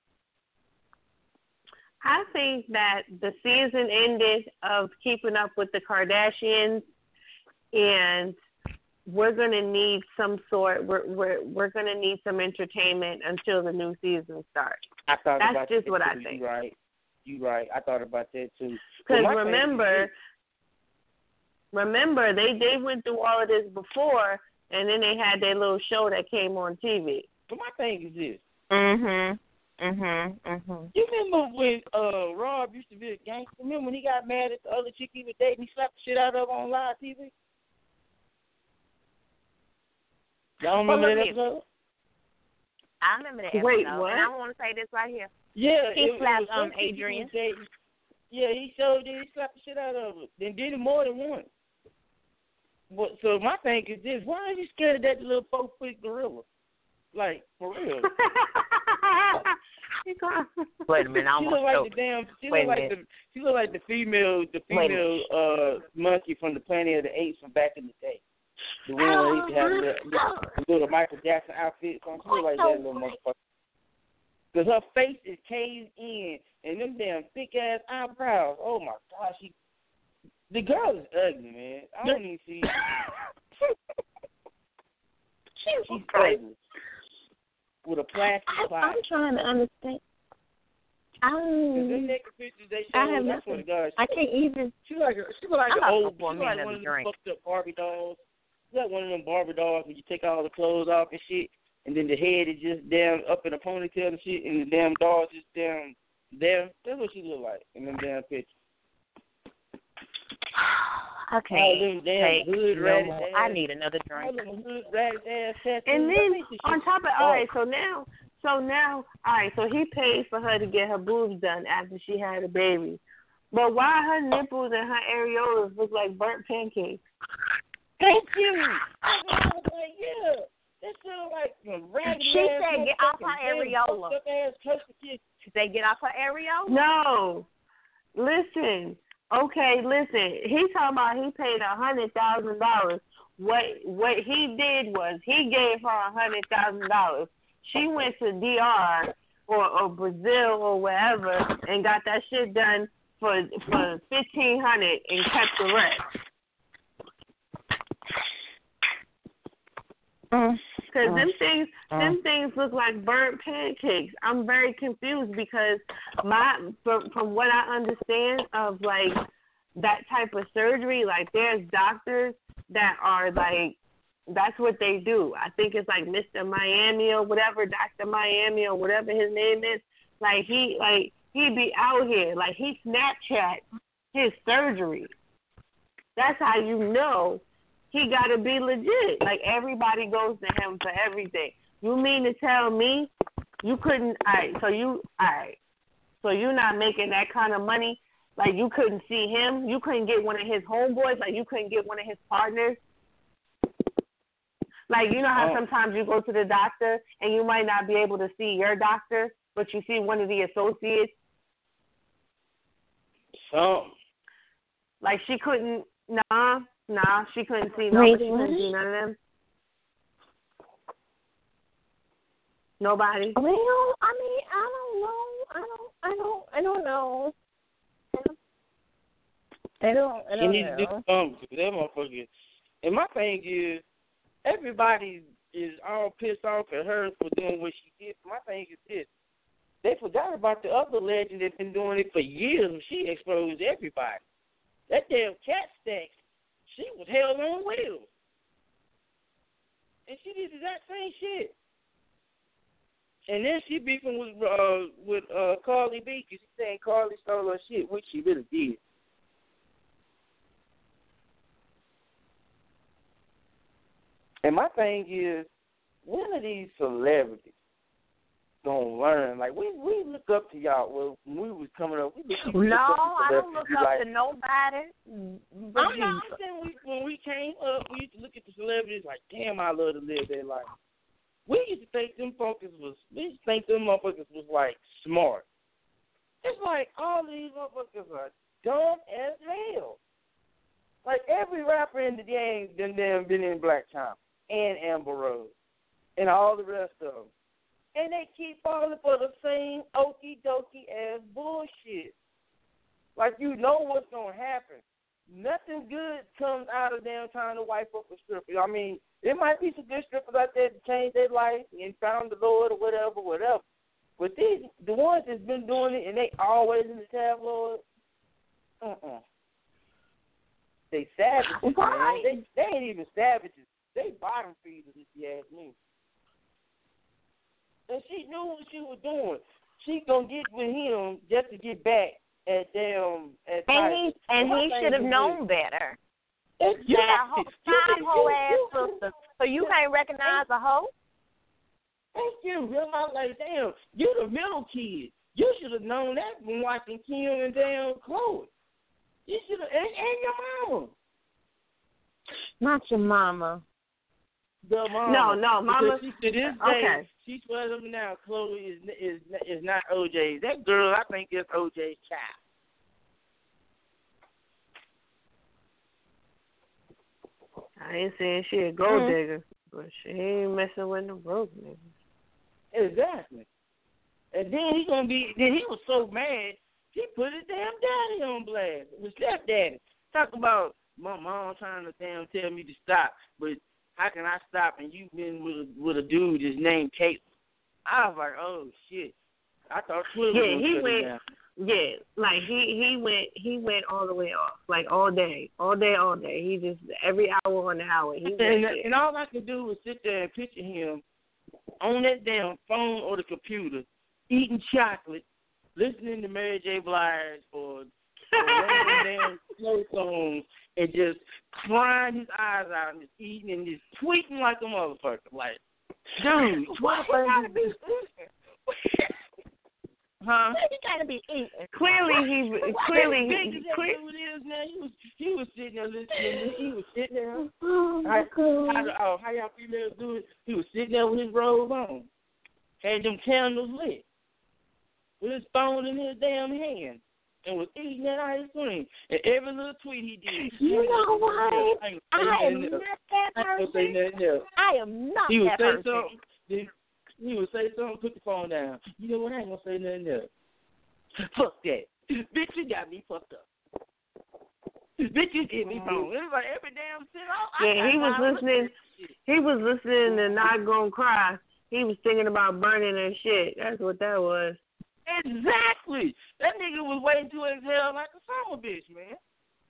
I think that the season ended of Keeping Up with the Kardashians, and we're gonna need some sort. We're we're we're gonna need some entertainment until the new season starts. I thought That's about just that what too. I think. You're right. You right. I thought about that too. Because well, remember, remember they they went through all of this before, and then they had their little show that came on T V. But my thing is this. Mhm. Mhm. Mhm. You remember when uh Rob used to be a gangster? Remember when he got mad at the other chick he was dating? He slapped the shit out of her on live T V. Y'all remember Well, that look, episode? I remember that episode. Wait, what? And I want to say this right here. Yeah, He it, slapped it was um some chick he Adrian. was dating. Yeah, he showed it. He slapped the shit out of her. Then did it more than once. But, so my thing is this: why are you scared of that little four foot gorilla? Like for real. Wait a minute, I She want look like to the damn. She Wait look a like the. She look like the female. The Wait a female uh monkey from the Planet of the Apes from back in the day. The one that used to have the, the, the little Michael Jackson outfit. So she look like that little motherfucker. Because her face is caved in, and them damn thick ass eyebrows. Oh my gosh, she. The girl is ugly, man. I don't even see. She's ugly. With a plastic I, body. I'm trying to understand. Because them Um, naked pictures they I showed, have I swear to nothing. God, I can't even. she like a, she look like I'm an about to old, pour she me like another one of them drink. fucked up Barbie dolls. She like one of them Barbie dolls when you take all the clothes off and shit, and then the head is just down up in a ponytail and shit, and the damn doll's just down there. That's what she look like in them damn pictures. I All can't them damn take hood no ratted more. ass. I need another All drink. them hood ratted ass tattoos. And I then think this on shit- top of all oh. right, so now, so now, all right, so he paid for her to get her boobs done after she had a baby, but why her nipples and her areolas look like burnt pancakes? Thank you. I was like, yeah. That sounds like a raggedy She ass said get off her motherfucking areola. fucked up ass cursed kid. Should they get off her areola? No, listen, okay, listen. He talking about he paid a hundred thousand dollars. What what he did was he gave her a hundred thousand dollars. She went to D R or, or Brazil or wherever and got that shit done for for fifteen hundred and kept the rest. Mm. Because Mm. them things, Mm. them things look like burnt pancakes. I'm very confused because my, from, from what I understand of like that type of surgery, like there's doctors that are like, that's what they do. I think it's like Mister Miami or whatever, Doctor Miami or whatever his name is. Like he, like he be out here, like he Snapchat his surgery. That's how you know he got to be legit. Like, everybody goes to him for everything. You mean to tell me you couldn't, all right, so you, all right, so you're not making that kind of money? Like, you couldn't see him? You couldn't get one of his homeboys? Like, you couldn't get one of his partners? Like, you know how Oh. sometimes you go to the doctor and you might not be able to see your doctor, but you see one of the associates? So, Like, she couldn't, nah. Nah, she couldn't see no, but she couldn't Really? see none of them. Nobody. Well, I mean, I don't know. I don't. I don't. I don't know. I don't. I you don't need to do know. something because that motherfucker. And my thing is, everybody is all pissed off at her for doing what she did. My thing is this: they forgot about the other legend that's been doing it for years, and she exposed everybody. That damn cat stack, she was hell on wheels. And she did the exact same shit. And then she beefing with uh, with uh, Carly B because she saying Carly stole her shit, which she really did. And my thing is, when are these celebrities gonna learn? Like we we look up to y'all. Well, when we was coming up, we look, we no, look up I to don't look up like, to nobody. But I'm not saying we, when we came up, we used to look at the celebrities like, damn, I love to live their life. We used to think them focus was, we used to think them motherfuckers was like smart. It's like all these motherfuckers are dumb as hell. Like every rapper in the game done damn been in Black Time and Amber Rose and all the rest of them. And they keep falling for the same okie dokie ass bullshit. Like you know what's gonna happen. Nothing good comes out of them trying to wipe up a stripper. I mean, there might be some good strippers out there that changed their life and found the Lord or whatever, whatever. But these, the ones that's been doing it and they always in the tabloid, uh-uh. They savages, man. They, they ain't even savages. They bottom feeders, if you ask me. And she knew what she was doing. She gonna get with him just to get back at them. At and he and he should have known better. You that whole time hoe ass you, sister. So you can't recognize a hoe? Thank you. Realize like, damn, you the middle kid. You should have known that when watching Kim and damn Chloe. You should have, and, and your mama. Not your mama. The mama. No, no, mama. She, to this day, okay. She swears up and down Chloe is is is not O J's. That girl, I think, is O J's child. I ain't saying she a gold mm-hmm. digger, but she ain't messing with no broke niggas. Exactly. And then he gonna be. Then he was so mad, he put his damn daddy on blast. His stepdaddy. Talk about my mom trying to damn tell me to stop, but how can I stop? And you been with a, with a dude that's named Kate. I was like, oh shit. I thought Twitter yeah, was he gonna went. down. Yeah, like he he went he went all the way off, like all day, all day, all day. He just every hour on the hour. He went and, there. and all I could do was sit there and picture him on that damn phone or the computer, eating chocolate, listening to Mary J. Blige or, or one of them damn slow songs, and just crying his eyes out and just eating and just tweeting like a motherfucker. Like, dude, why you gotta be Huh? You gotta be eating. Clearly, he clearly he, clearly. He was he was sitting there listening. He was sitting there. Oh, how, how, how y'all females do it? He was sitting there with his robe on, had them candles lit, with his phone in his damn hand, and was eating that ice cream. And every little tweet he did. You know what? I, I am not that person. I am not he would that say person. Something, He would say something, put the phone down. You know what? I ain't gonna say nothing else. Fuck that. Bitch, you got me fucked up. Bitch, you did me wrong. It was like every damn shit. I, Yeah, I he was listening. He was listening to Not Gonna Cry. He was thinking about burning her shit. That's what that was. Exactly. That nigga was waiting to exhale like a summer bitch, man.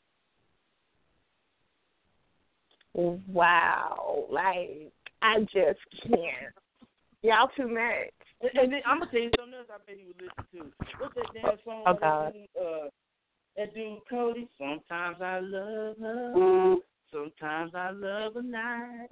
Wow. Like, I just can't. Y'all too much. And, and then I'm gonna tell you something else. I bet you would listen to. What's that damn song? Oh God. That dude, uh, that dude Cody. Sometimes I love her. Mm. Sometimes I love her not.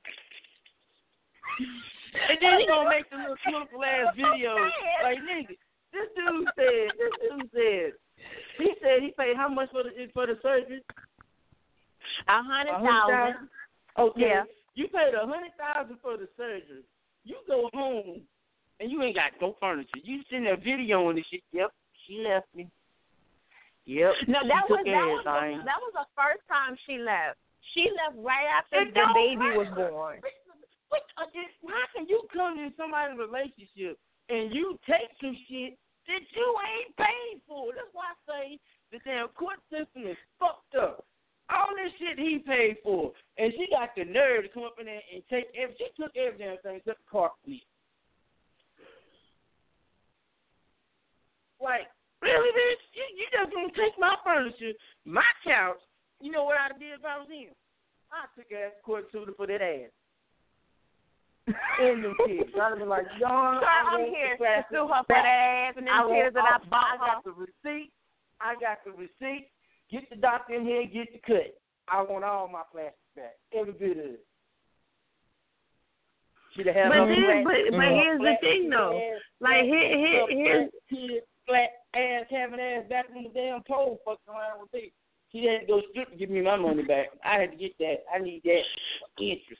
And then he gonna make the little beautiful ass video. Like nigga, this dude said. This dude said. He said he paid how much for the for the surgery? A hundred thousand. Okay. Yeah. You paid a hundred thousand for the surgery. You go home and you ain't got no furniture. You sitting there videoing this shit. Yep, she left me. Yep. No, that was that was, everything. the, that was the first time she left. She left right after It the don't baby matter. was born. What, uh, how can you come in somebody's relationship and you take some shit that you ain't paid for? That's why I say the damn court system is fucked up. All this shit he paid for, and she got the nerve to come up in there and take every. She took every damn thing except the car fleet. Like, really, bitch? You, you just gonna can't take my furniture, my couch. You know what I did if I was him? I took ass to court suitor for that ass. And them kids. I'd have been like, John, so I I'm want here the to sue her for that ass and them I kids that I I bought got her. the receipt. I got the receipt. Get the doctor in here and get the cut. I want all my plastic back. Every bit of it. She'd have had But her then, flat, but but uh, here's the flat thing though. ass, Like flat, here, here, uh, here's flat, kid, flat ass having ass back on the damn pole fucking around with me. She had to go strip to give me my money back. I had to get that. I need that interest.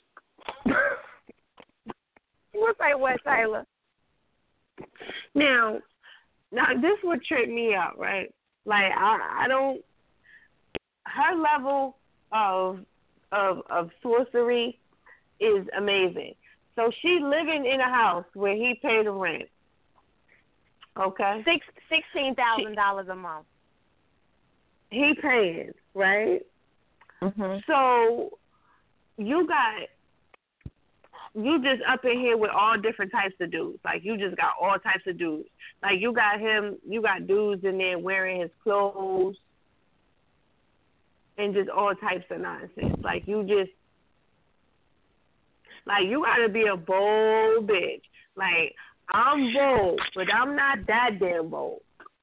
What's that, what, Taylor? now, now this would trip me out, right? Like I, I don't. Her level of of of sorcery is amazing. So she living in a house where he paid the rent. Okay. Six sixteen thousand dollars a month. He paying, right? Mm-hmm. So you got you just up in here with all different types of dudes. Like you just got all types of dudes. Like you got him, you got dudes in there wearing his clothes and just all types of nonsense. Like you just like you gotta be a bold bitch. Like I'm bold, but I'm not that damn bold.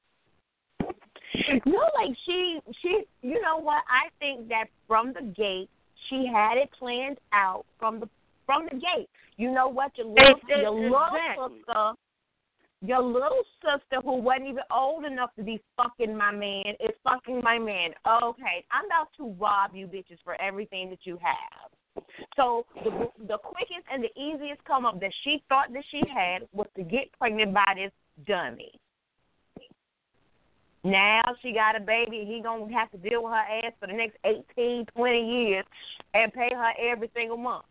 No, like she, she, you know what? I think that from the gate, she had it planned out from the from the gate. You know what? Your little, your little Exactly. sister, your little sister who wasn't even old enough to be fucking my man is fucking my man. Okay, I'm about to rob you bitches for everything that you have. So the the quickest and the easiest come up that she thought that she had was to get pregnant by this dummy. Now she got a baby. He going to have to deal with her ass for the next eighteen, twenty years and pay her every single month.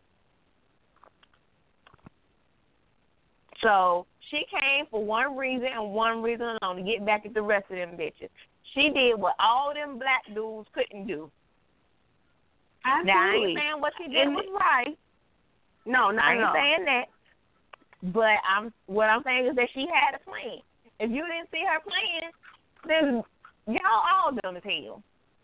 So she came for one reason and one reason alone, to get back at the rest of them bitches. She did what all them black dudes couldn't do. Absolutely. Now, I ain't saying what she did And- was right. No, not I at ain't all. saying that. But I'm what I'm saying is that she had a plan. If you didn't see her plan, then y'all all dumb as hell.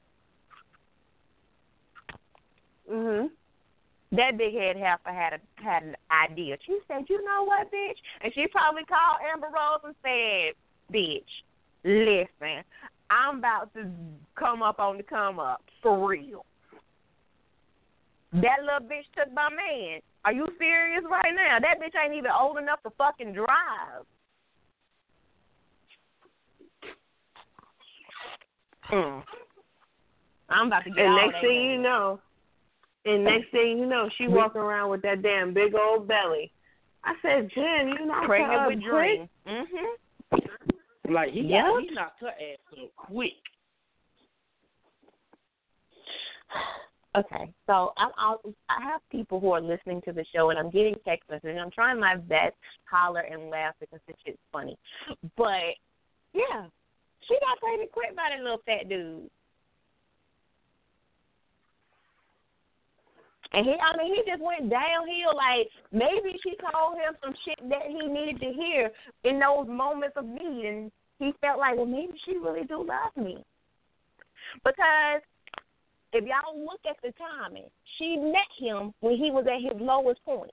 Mhm. That big head heifer had a had an idea. She said, "You know what, bitch?" And she probably called Amber Rose and said, "Bitch, listen, I'm about to come up on the come up for real. That little bitch took my man. Are you serious right now? That bitch ain't even old enough to fucking drive." Mm. I'm about to get And all next that thing in. you know, and next thing you know, she walking around with that damn big old belly. I said, "Damn, you know, pregnant with quick." dreams. Mhm. Like he Yep. got, he knocked her ass up quick. Okay, so I'm I'll, I have people who are listening to the show, and I'm getting text messages. And I'm trying my best holler and laugh because this shit's funny. But yeah, she got pregnant quick by that little fat dude. And he, I mean, he just went downhill. Like, maybe she told him some shit that he needed to hear in those moments of need, and he felt like, well, maybe she really do love me. Because if y'all look at the timing, she met him when he was at his lowest point.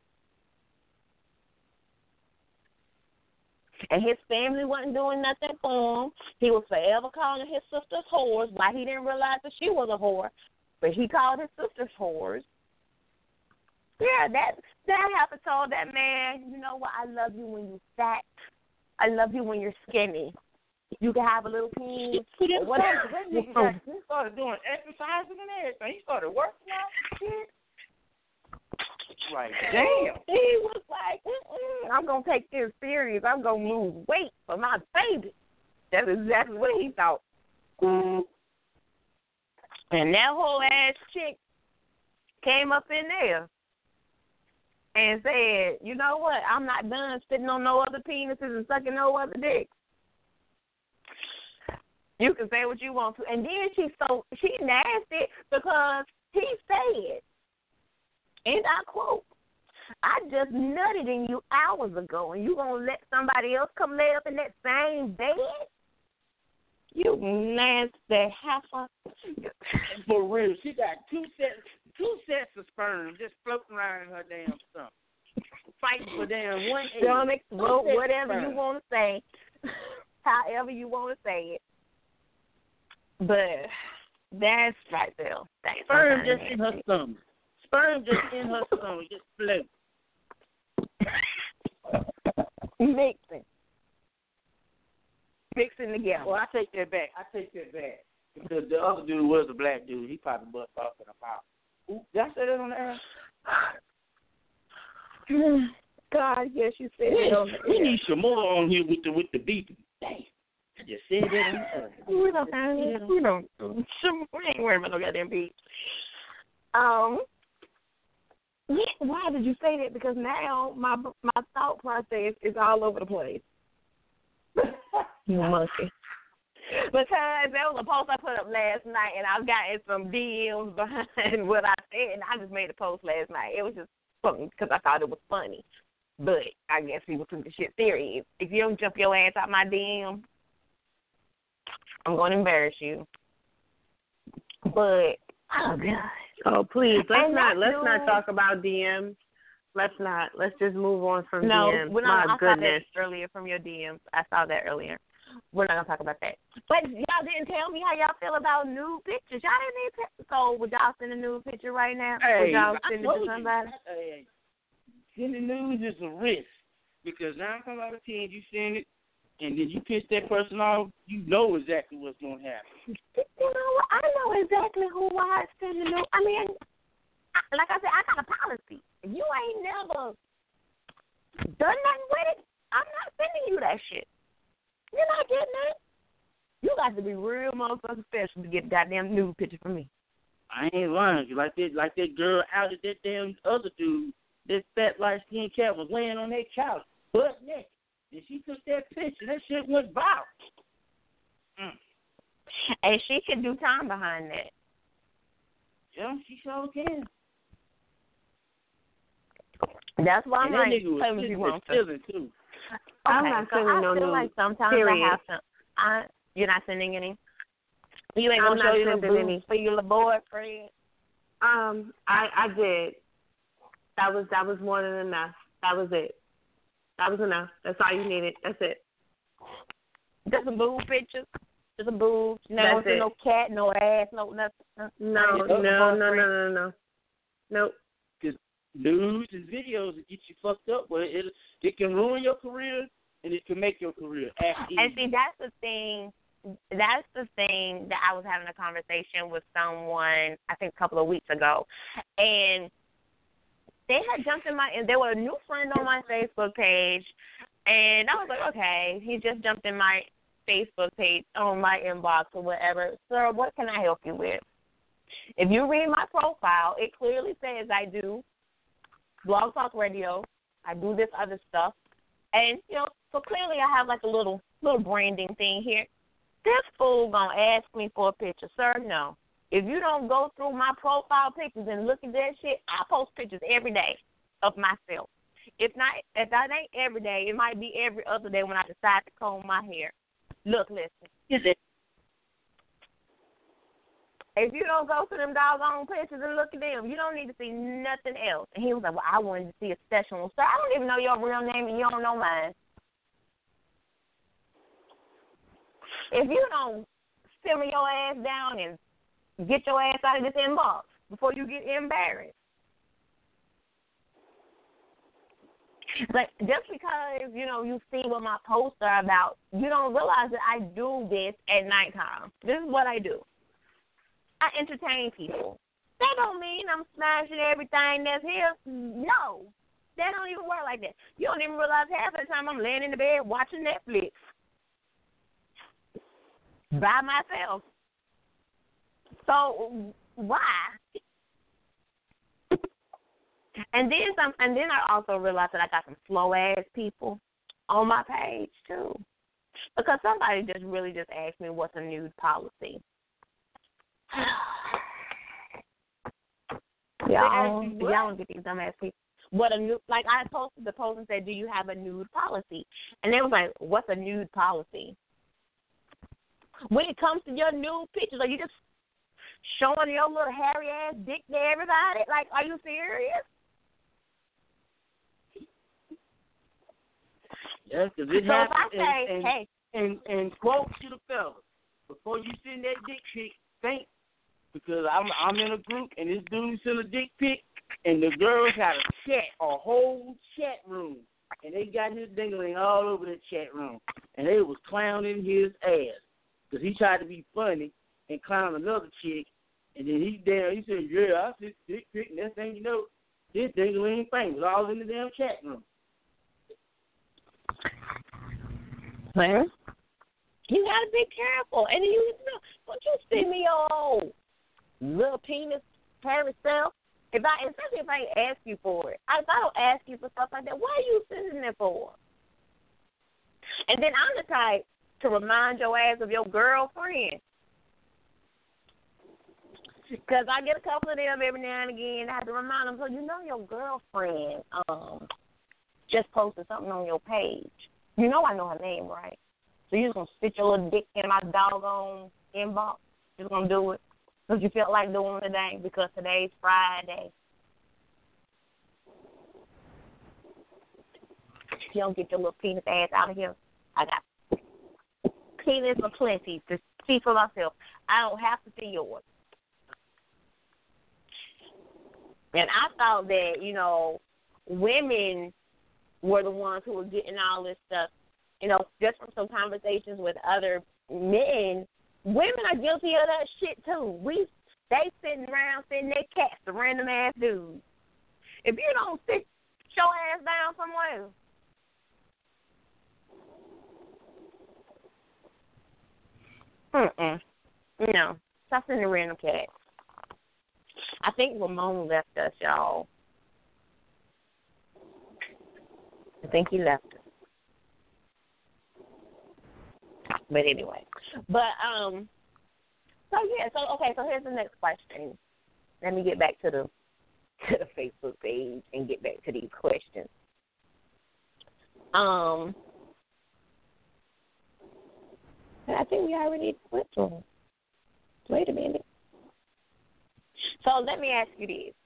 And his family wasn't doing nothing for him. He was forever calling his sisters whores. Why he didn't realize that she was a whore. But he called his sisters whores. Yeah, that that happened told that man, you know what, I love you when you're fat. I love you when you're skinny. You can have a little penis. Or whatever. That nigga got, he started doing exercising and everything. He started working out and shit. Like, damn. He was like, Mm-mm, I'm going to take this serious. I'm going to lose weight for my baby. That's exactly what he thought. Mm. And that whole ass chick came up in there and said, you know what, I'm not done sitting on no other penises and sucking no other dicks. You can say what you want to. And then she so she nasty because he said, and I quote, I just nutted in you hours ago, and you going to let somebody else come lay up in that same bed? You nasty heifer. For real, she got two sets, two sets of sperm just floating around in her damn stomach, fighting for damn one egg. Stomach, throat, whatever you want to say, however you want to say it. But that's right there. That's sperm just in her stomach. Sperm just in her stomach, just floating. Mixing. Mixing together. Well, I take that back. I take that back. Because the other dude was a black dude. He probably bust off in a mouth. Ooh, did I say that on the air? God, yes, you said we, it on the We air. need some more on here with the with the beeping. Damn. I just said that on the air. We don't have it. We don't. We ain't worried about no goddamn beat. Um. Yeah, why did you say that? Because now my my thought process is all over the place. You monkey. Because there was a post I put up last night, and I've gotten some D Ms behind what I said, and I just made a post last night. It was just funny because I thought it was funny. But I guess people took the shit serious. If you don't jump your ass out my D M, I'm going to embarrass you. But, oh, God. Oh, please, let's And not that let's dude- not talk about D Ms. Let's not. Let's just move on from No, D Ms. we're not, My I goodness. saw that earlier from your D Ms. I saw that earlier. We're not going to talk about that. But y'all didn't tell me how y'all feel about nude pictures. Y'all didn't need to. So would y'all send a nude picture right now? Hey, would y'all I send it told to you, somebody? Hey, sending news is a risk. Because nine times out of ten, you send it, and then you piss that person off, you know exactly what's going to happen. You know what? I know exactly who I send the nude. I mean, I, like I said, I got a policy. If you ain't never done nothing with it, I'm not sending you that shit. You're not getting it. You got to be real motherfucking special to get a goddamn nude picture from me. I ain't lying. Like that, like that girl out at that damn other dude, that fat light skinned cat was laying on that couch, butt naked, and she took that picture. That shit went viral. Mm. And she can do time behind that. Yeah, she sure can. That's why I'm And that like, nigga was play with you sitting want there to. chilling too. I'm Okay, not so sending I no feel nudes, like sometimes period. I have some. I, you're not sending any. You ain't I'm gonna not show your sending little any. boobs for your little boyfriend. Um, I I did. That was that was more than enough. That was it. That was enough. That's all you needed. That's it. Just some boob pictures. Just some boobs. You That's don't see it. no cat, no ass, no nothing. No, Just no, your no, no, boyfriend. no, no. Nope. Because news and videos that get you fucked up, but it it can ruin your career and it can make your career act easy. And see, that's the thing. That's the thing that I was having a conversation with someone, I think a couple of weeks ago, and they had jumped in my, and they were a new friend on my Facebook page, and I was like, okay, he just jumped in my Facebook page, on my inbox or whatever. Sir, what can I help you with? If you read my profile, it clearly says I do Blog Talk Radio, I do this other stuff, and, you know, so clearly I have like a little little branding thing here. This fool gonna ask me for a picture. Sir, no. If you don't go through my profile pictures and look at that shit, I post pictures every day of myself. If not, if that ain't every day, it might be every other day when I decide to comb my hair. Look, listen. If you don't go to them doggone pictures and look at them, you don't need to see nothing else. And he was like, well, I wanted to see a special one. Sir, I don't even know your real name and you don't know mine. If you don't simmer your ass down and get your ass out of this inbox before you get embarrassed. But just because, you know, you see what my posts are about, you don't realize that I do this at nighttime. This is what I do. I entertain people. That don't mean I'm smashing everything that's here. No. That don't even work like that. You don't even realize half of the time I'm laying in the bed watching Netflix by myself. So why? And then some, and then I also realized that I got some slow ass people on my page too, because somebody just really just asked me what's a nude policy. Y'all, y'all don't get these dumb ass people. What a nude, like I posted the post and said, do you have a nude policy? And they was like, what's a nude policy? when it comes to your nude pictures, are you just showing your little hairy ass dick to everybody? Like, are you serious? Yeah, because it so happens. If I say, and, and, hey, and and quote to the fellas, before you send that dick pic, think, because I'm I'm in a group and this dude sent a dick pic, and the girls had a chat, a whole chat room, and they got his dingling all over the chat room, and they was clowning his ass because he tried to be funny and clown another chick, and then he down he said, yeah, I sent dick pic, and that thing you know, his dingling thing was all in the damn chat room. Well, you gotta be careful, and you know, don't you send me your old little penis, hairy self. If I, especially if I ain't ask you for it, if I don't ask you for stuff like that, what are you sending it for? And then I'm the type to remind your ass of your girlfriend, because I get a couple of them every now and again. I have to remind them, so you know your girlfriend um just posted something on your page. You know I know her name, right? So you just going to spit your little dick in my doggone inbox? Just going to do it because you feel like doing it today because today's Friday. If you don't get your little penis ass out of here, I got penis aplenty to see for myself. I don't have to see yours. And I thought that, you know, women were the ones who were getting all this stuff, you know, just from some conversations with other men. Women are guilty of that shit too. We they sitting around sitting their cats to random ass dudes. If you don't sit your ass down somewhere, mm mm, no, stop sending random cats. I think Ramon left us, y'all. I think he left us. But anyway. But, um, so yeah, so, okay, so here's the next question. Let me get back to the to the Facebook page and get back to these questions. Um, I think we already went through them. Wait a minute. So let me ask you this.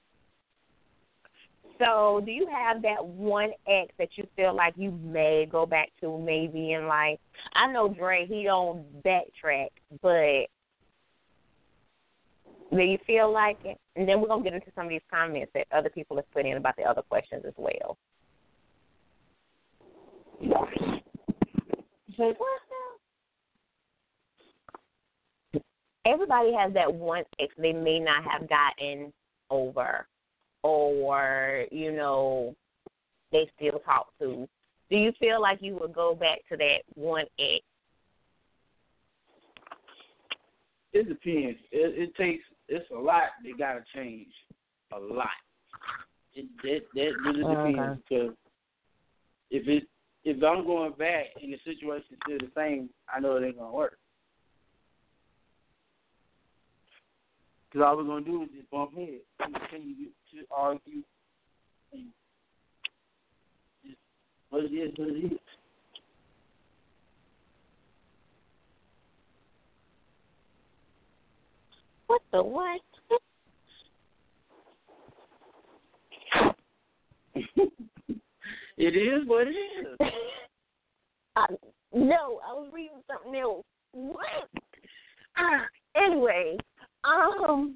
So do you have that one ex that you feel like you may go back to maybe in life? I know Dre, he don't backtrack, but do you feel like it? And then we're going to get into some of these comments that other people have put in about the other questions as well. So what now? Everybody has that one ex they may not have gotten over, or, you know, they still talk to. Do you feel like you would go back to that one ex? It depends. It, it takes, it's a lot that got to change. A lot. It, that, that really depends. Okay. Because if, it, if I'm going back and the situation's still the same, I know it ain't going to work. Because all we're going to do is just bump heads and continue to argue. And just what it is, what it is. What the what? It is what it is. uh, no, I was reading something else. What? Uh, anyway. Um.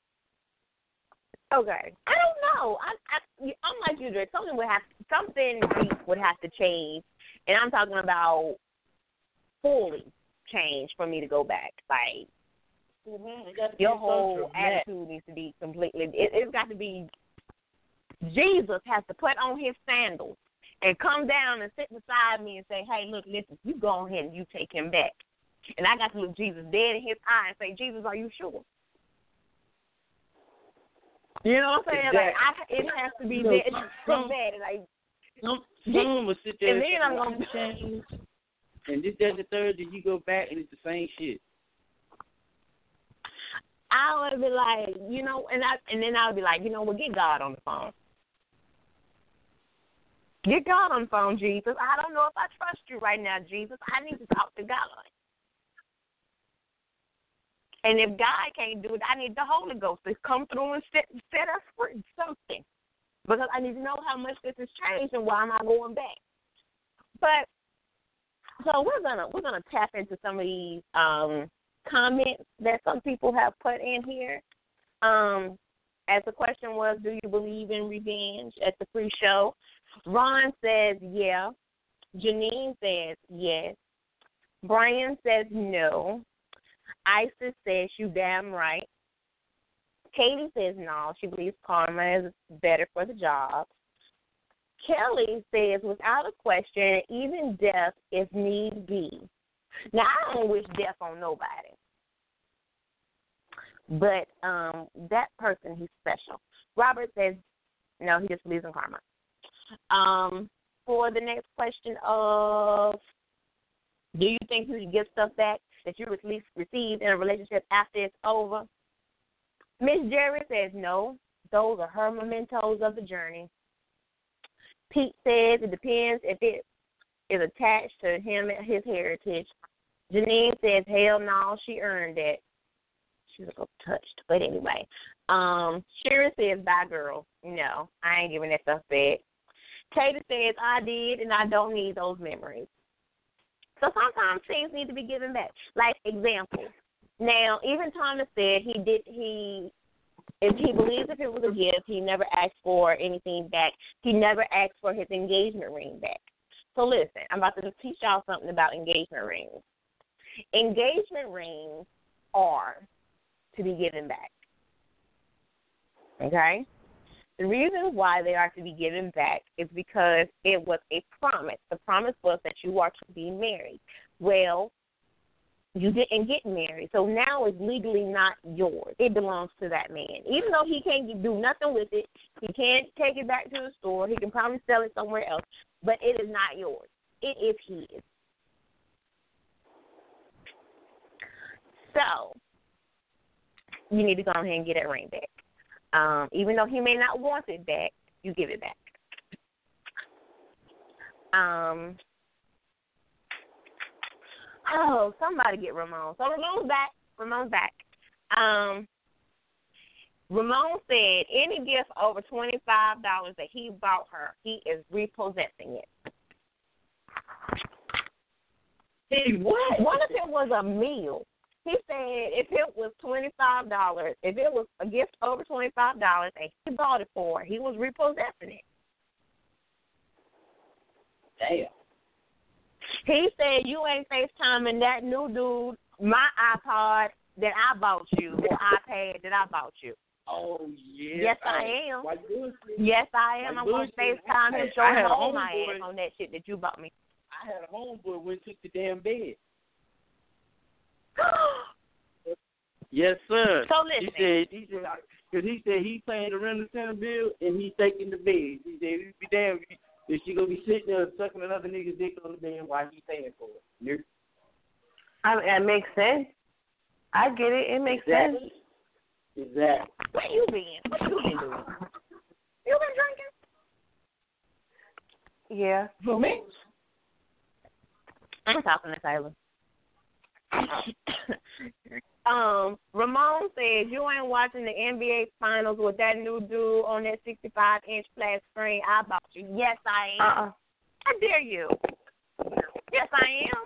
Okay. I don't know. I, I, I'm like you, Drake. Something would have, something deep would have to change, and I'm talking about fully change for me to go back. Like mm-hmm. your whole attitude needs to be completely. It, it's got to be. Jesus has to put on his sandals and come down and sit beside me and say, "Hey, look, listen. You go ahead and you take him back." And I got to look Jesus dead in his eye and say, "Jesus, are you sure?" You know what I'm saying? Exactly. Like I, it has to be you know, that, some, that like. Some, someone will sit there and, and then say, I'm gonna change, and this, that, the third. Then you go back and it's the same shit. I would be like, you know, and I, and then I would be like, you know, well, get God on the phone. Get God on the phone, Jesus. I don't know if I trust you right now, Jesus. I need to talk to God. And if God can't do it, I need the Holy Ghost to come through and set, set us free, something. Because I need to know how much this has changed and why am I going back. But so we're gonna we're gonna tap into some of these um, comments that some people have put in here. Um, as the question was, do you believe in revenge at the pre-show? Ron says yeah. Janine says yes. Brian says no. Isis says you damn right. Katie says no. She believes karma is better for the job. Kelly says without a question, even death if need be. Now, I don't wish death on nobody. But um, that person, he's special. Robert says no, he just believes in karma. Um, for the next question of do you think you should give stuff back that you received in a relationship after it's over? Miss Jerry says no. Those are her mementos of the journey. Pete says it depends if it is attached to him and his heritage. Janine says hell no, she earned it. She was a little touched, but anyway. Um, Sharon says bye girl. No, I ain't giving that stuff back. Katie says I did and I don't need those memories. So sometimes things need to be given back. Like example. Now, even Thomas said he did he if he believes if it was a gift, he never asked for anything back. He never asked for his engagement ring back. So listen, I'm about to teach y'all something about engagement rings. Engagement rings are to be given back. Okay? The reason why they are to be given back is because it was a promise. The promise was that you are to be married. Well, you didn't get married, so now it's legally not yours. It belongs to that man. Even though he can't do nothing with it, he can't take it back to the store, he can probably sell it somewhere else, but it is not yours. It is his. So, you need to go ahead and get that ring back. Um, even though he may not want it back, you give it back. Um... Oh, somebody get Ramon. So Ramon's back. Ramon's back. Um, Ramon said any gift over twenty-five dollars that he bought her, he is repossessing it. Hey, what? What if it was a meal? He said if it was twenty-five dollars, if it was a gift over twenty-five dollars and he bought it for her, he was repossessing it. Damn. He said, you ain't FaceTiming that new dude, my iPod that I bought you, or iPad that I bought you. Oh, yeah. Yes, I am. Why you yes, I am. I'm going to FaceTime and show him all my ass on that shit that you bought me. I had a homeboy when took the damn bed. Yes, sir. So listen. He said, he said, because he said he paying the rental center bill and he's taking the bed. He said, it'd be damn if she gonna be sitting there sucking another nigga's dick on the bed while he paying for it. I mean, it makes sense. I get it. It makes exactly. sense. Exactly. Where you been? What you been doing? You been drinking? Yeah. For me? I'm talking to Taylor. um, Ramon says you ain't watching the N B A Finals with that new dude on that sixty-five inch flat screen I bought you. Yes, I am. Uh-uh. I dare you. Yes, I am.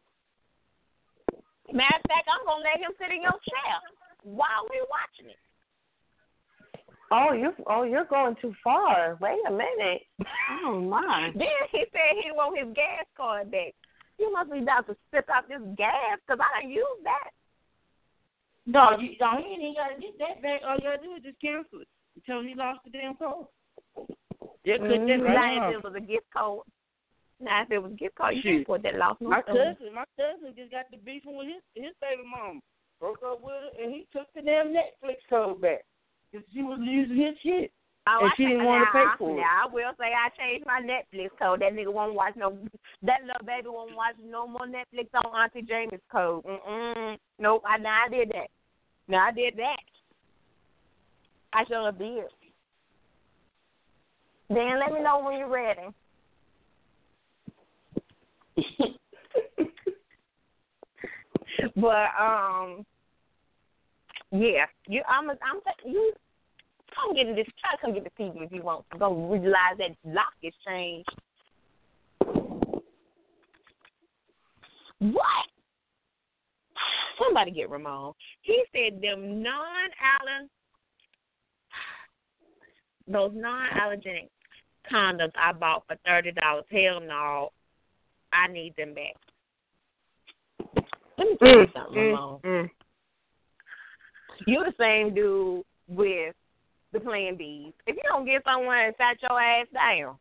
Matter of fact, I'm gonna let him sit in your chair while we're watching it. Oh, you oh you're going too far. Wait a minute. Oh my. Then he said he want his gas card back. You must be about to strip out this gas because I done used that. No, you, no, he ain't even got to get that back. All you got to do is just cancel it until he lost the damn card. Yeah, Mm-hmm. that right now, now. if it was a gift card, now if it was a gift card, you Shit. can't put that lost. My cousin, my cousin just got the beefing with his his baby mama. Broke up with her, and he took the damn Netflix code back because she was using his shit. Oh, and I she didn't now, want to pay for it. Now, I will say I changed my Netflix code. That nigga won't watch no, that little baby won't watch no more Netflix on Auntie Jamie's code. Mm-mm. Nope, I, now I did that. Now I did that. I sure did. Then let me know when you're ready. But, um, Yeah, you. I'm. A, I'm. You come get this. Try to come get the T V if you want. Go realize that lock is changed. What? Somebody get Ramon. He said them non-allen, those non-allergenic condoms I bought for thirty dollars. Hell no, I need them back. Let me tell you something, Ramon. Mm, mm. You the same dude with the Plan Bs. If you don't get someone and sat your ass down,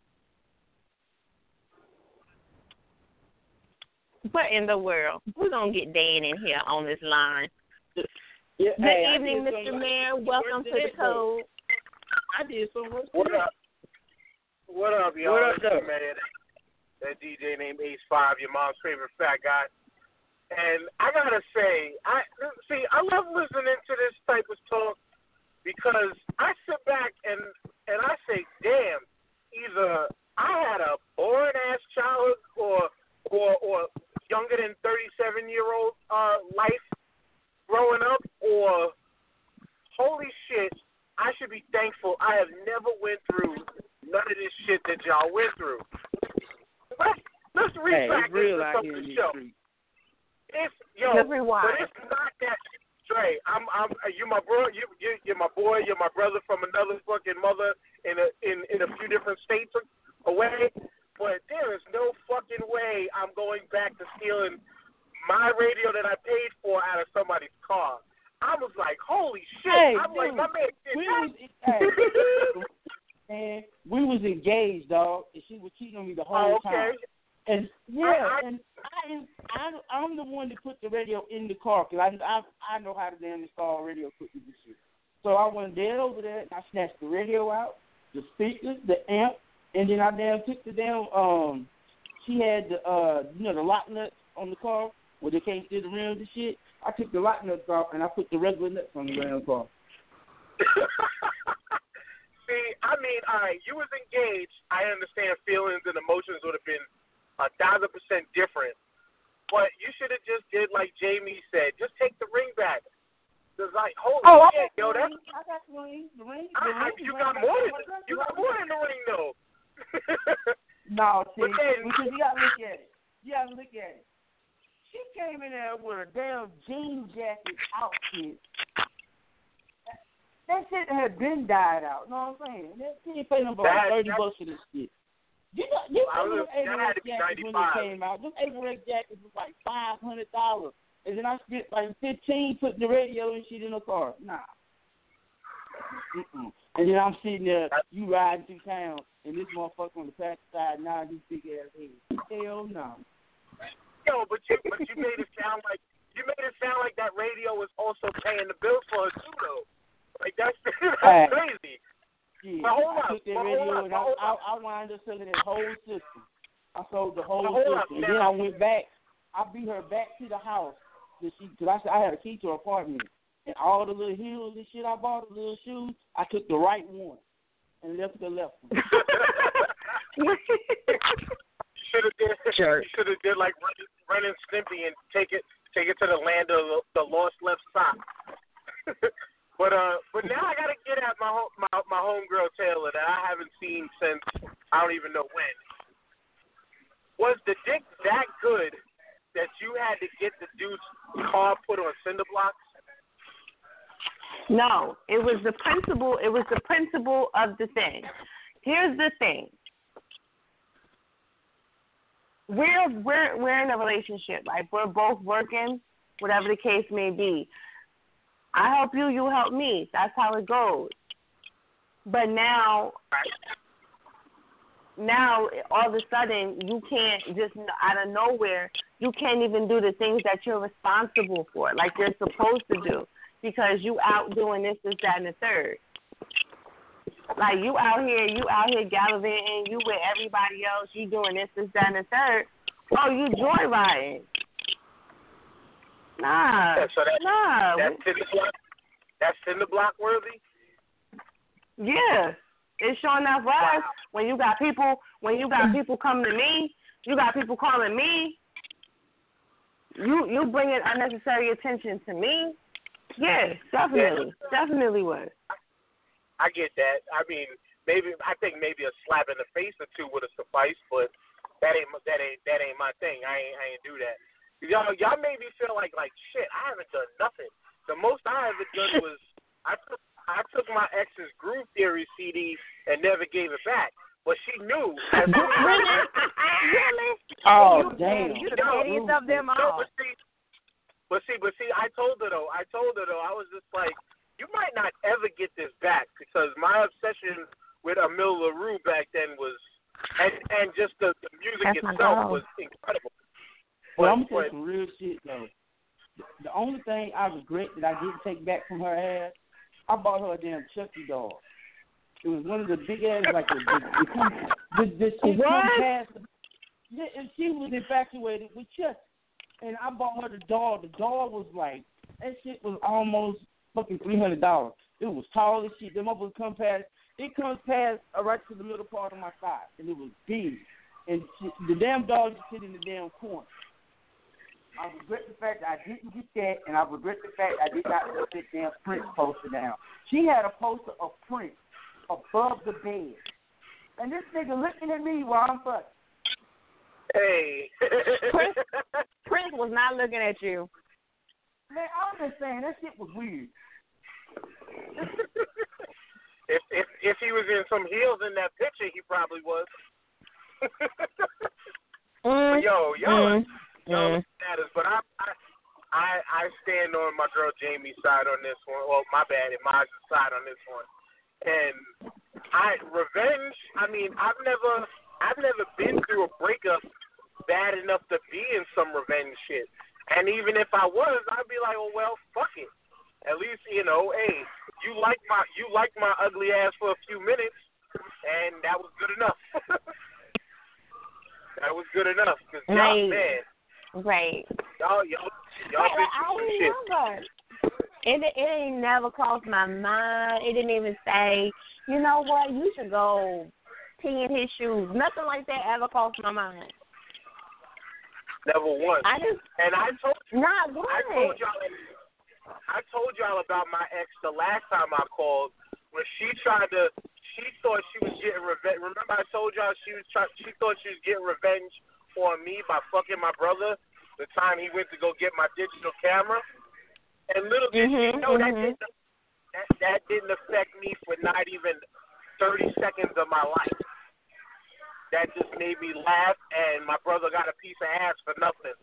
what in the world? We're going to get Dan in here on this line. Yeah, Good hey, evening, Mister Mayor. Welcome to the code. I did so much. What up? What up, y'all? What up, though? Man, that D J named Ace Five, your mom's favorite fat guy. And I gotta say, I see, I love listening to this type of talk because I sit back and and I say, damn, either I had a boring ass childhood or or or younger than thirty-seven year old uh, life growing up, or holy shit, I should be thankful I have never went through none of this shit that y'all went through. Let's let's read hey, back it's real into out some here of in the these show. streets. It's yo, Everyone. but it's not that straight. I'm I'm you my bro. You you you're my boy. You're my brother from another fucking mother in a in in a few different states away. But there is no fucking way I'm going back to stealing my radio that I paid for out of somebody's car. I was like, holy shit! Hey, I'm dude, like, my man did we that. was, hey, and we was engaged, dog, and she was cheating on me the whole Oh, okay. time. And yeah, I, I, and I, I, I'm the one that put the radio in the car because I, I, I know how to damn install radio equipment and shit. So I went dead over there and I snatched the radio out, the speakers, the amp, and then I damn took the damn um. She had the uh, you know, the lock nuts on the car where they can't steal the rims and shit. I took the lock nuts off and I put the regular nuts on the damn car. See, I mean, all right, you was engaged. I understand feelings and emotions would have been a thousand percent different. But you should have just did like Jamie said. Just take the ring back. Just like, holy Oh, shit, I yo, that's I got the ring. The ring. I, The I, ring you the got ring, more the than ring, you the got ring. more than the ring though. No, see, But then- because you gotta look at it. You gotta look at it. She came in there with a damn jean jacket outfit. That shit had been dyed out. You know what I'm saying? That shit paid them about That- thirty that- bucks for this shit. You know, you I know was- them that had to Avirex be jackets when they ninety-five. came out. Them Avirex jackets was like five hundred dollars, and then I spent like fifteen putting the radio and shit in the car. Nah. Mm-mm. And then I'm sitting there, you riding through town, and this motherfucker on the passenger side, nah, these big ass heads. Hell no. Yo, but you but you made it sound like you made it sound like that radio was also paying the bills for her too, though. Like that's that's Hey. crazy. Yeah, But hold I up, took that but hold radio up, and but I, hold I, up. I wound up selling that whole system. I sold the whole But hold system, up, and then now- I went back. I beat her back to the house because she, cause I, I had a key to her apartment, and all the little heels and shit I bought, the little shoes, I took the right one and left the left one. You should have did. Sure. You should have did like Ren, Ren and Stimpy and take it take it to the land of the, the lost left sock. But uh, but now I gotta get at my home, my my homegirl Taylor that I haven't seen since I don't even know when. Was the dick that good that you had to get the dude's car put on cinder blocks? No, it was the principle. It was the principle of the thing. Here's the thing. We're we're we're in a relationship. Like we're both working, whatever the case may be. I help you, you help me. That's how it goes. But now, now all of a sudden, you can't just out of nowhere. You can't even do the things that you're responsible for, like you're supposed to do, because you out doing this, this, that, and the third. Like you out here, you out here gallivanting, you with everybody else, you doing this, this, that, and the third. Oh, you joyriding. Nah, Yeah, so that, nah. that's cinder block. That's cinder block worthy. Yeah, it's showing enough us when you got people when you got people coming to me, you got people calling me. You you bringing unnecessary attention to me. Yes, definitely, yeah. definitely was. I get that. I mean, maybe I think maybe a slap in the face or two would have sufficed, but that ain't that ain't that ain't my thing. I ain't I ain't do that. Y'all y'all made me feel like like shit. I haven't done nothing. The most I ever done was I took I took my ex's Groove Theory C D and never gave it back. But she knew. Really? Really? Oh you, damn! You the pettiest of them all. No, but see, but see, but see, I told her though. I told her though. I was just like, you might not ever get this back because my obsession with Emile LaRue back then was, and and just the, the music That's itself was incredible. Well, but, I'm gonna but, say some real shit though. The only thing I regret that I didn't take back from her ass, I bought her a damn Chucky doll. It was one of the big ass, like the the, the, the, the shit come past. The, and she was infatuated with Chucky. And I bought her the doll. The doll was like, that shit was almost fucking three hundred dollars. It was tall as shit. Them motherfuckers come past. It comes past uh, right to the middle part of my thigh, and it was big. And she, the damn doll just sit in the damn corner. I regret the fact that I didn't get that, and I regret the fact I did not put that damn Prince poster down. She had a poster of Prince above the bed. And this nigga looking at me while I'm fucking. Hey. Prince, Prince was not looking at you. Man, I'm just saying, that shit was weird. if, if if he was in some heels in that picture, he probably was. mm, but yo, yo, mm, yo, mm. status. But I, I, I, I stand on my girl Jamie's side on this one. Well, my bad, Imaj's side on this one. And I revenge. I mean, I've never, I've never been through a breakup bad enough to be in some revenge shit. And even if I was, I'd be like, oh well, fuck it. At least you know, hey, you like my, you like my ugly ass for a few minutes, and that was good enough. That was good enough. Cause y'all, right. man, right. y'all, y'all, y'all right, been I through some shit. remember. It it ain't never crossed my mind. It didn't even say, you know what, you should go pee in his shoes. Nothing like that ever crossed my mind. Never once. I just and I told not once. I told y'all I told y'all about my ex the last time I called when she tried to she thought she was getting revenge. Remember I told y'all she was try, she thought she was getting revenge on me by fucking my brother the time he went to go get my digital camera. And little did mm-hmm, she know mm-hmm. that didn't that, that didn't affect me for not even thirty seconds of my life. That just made me laugh, and my brother got a piece of ass for nothing.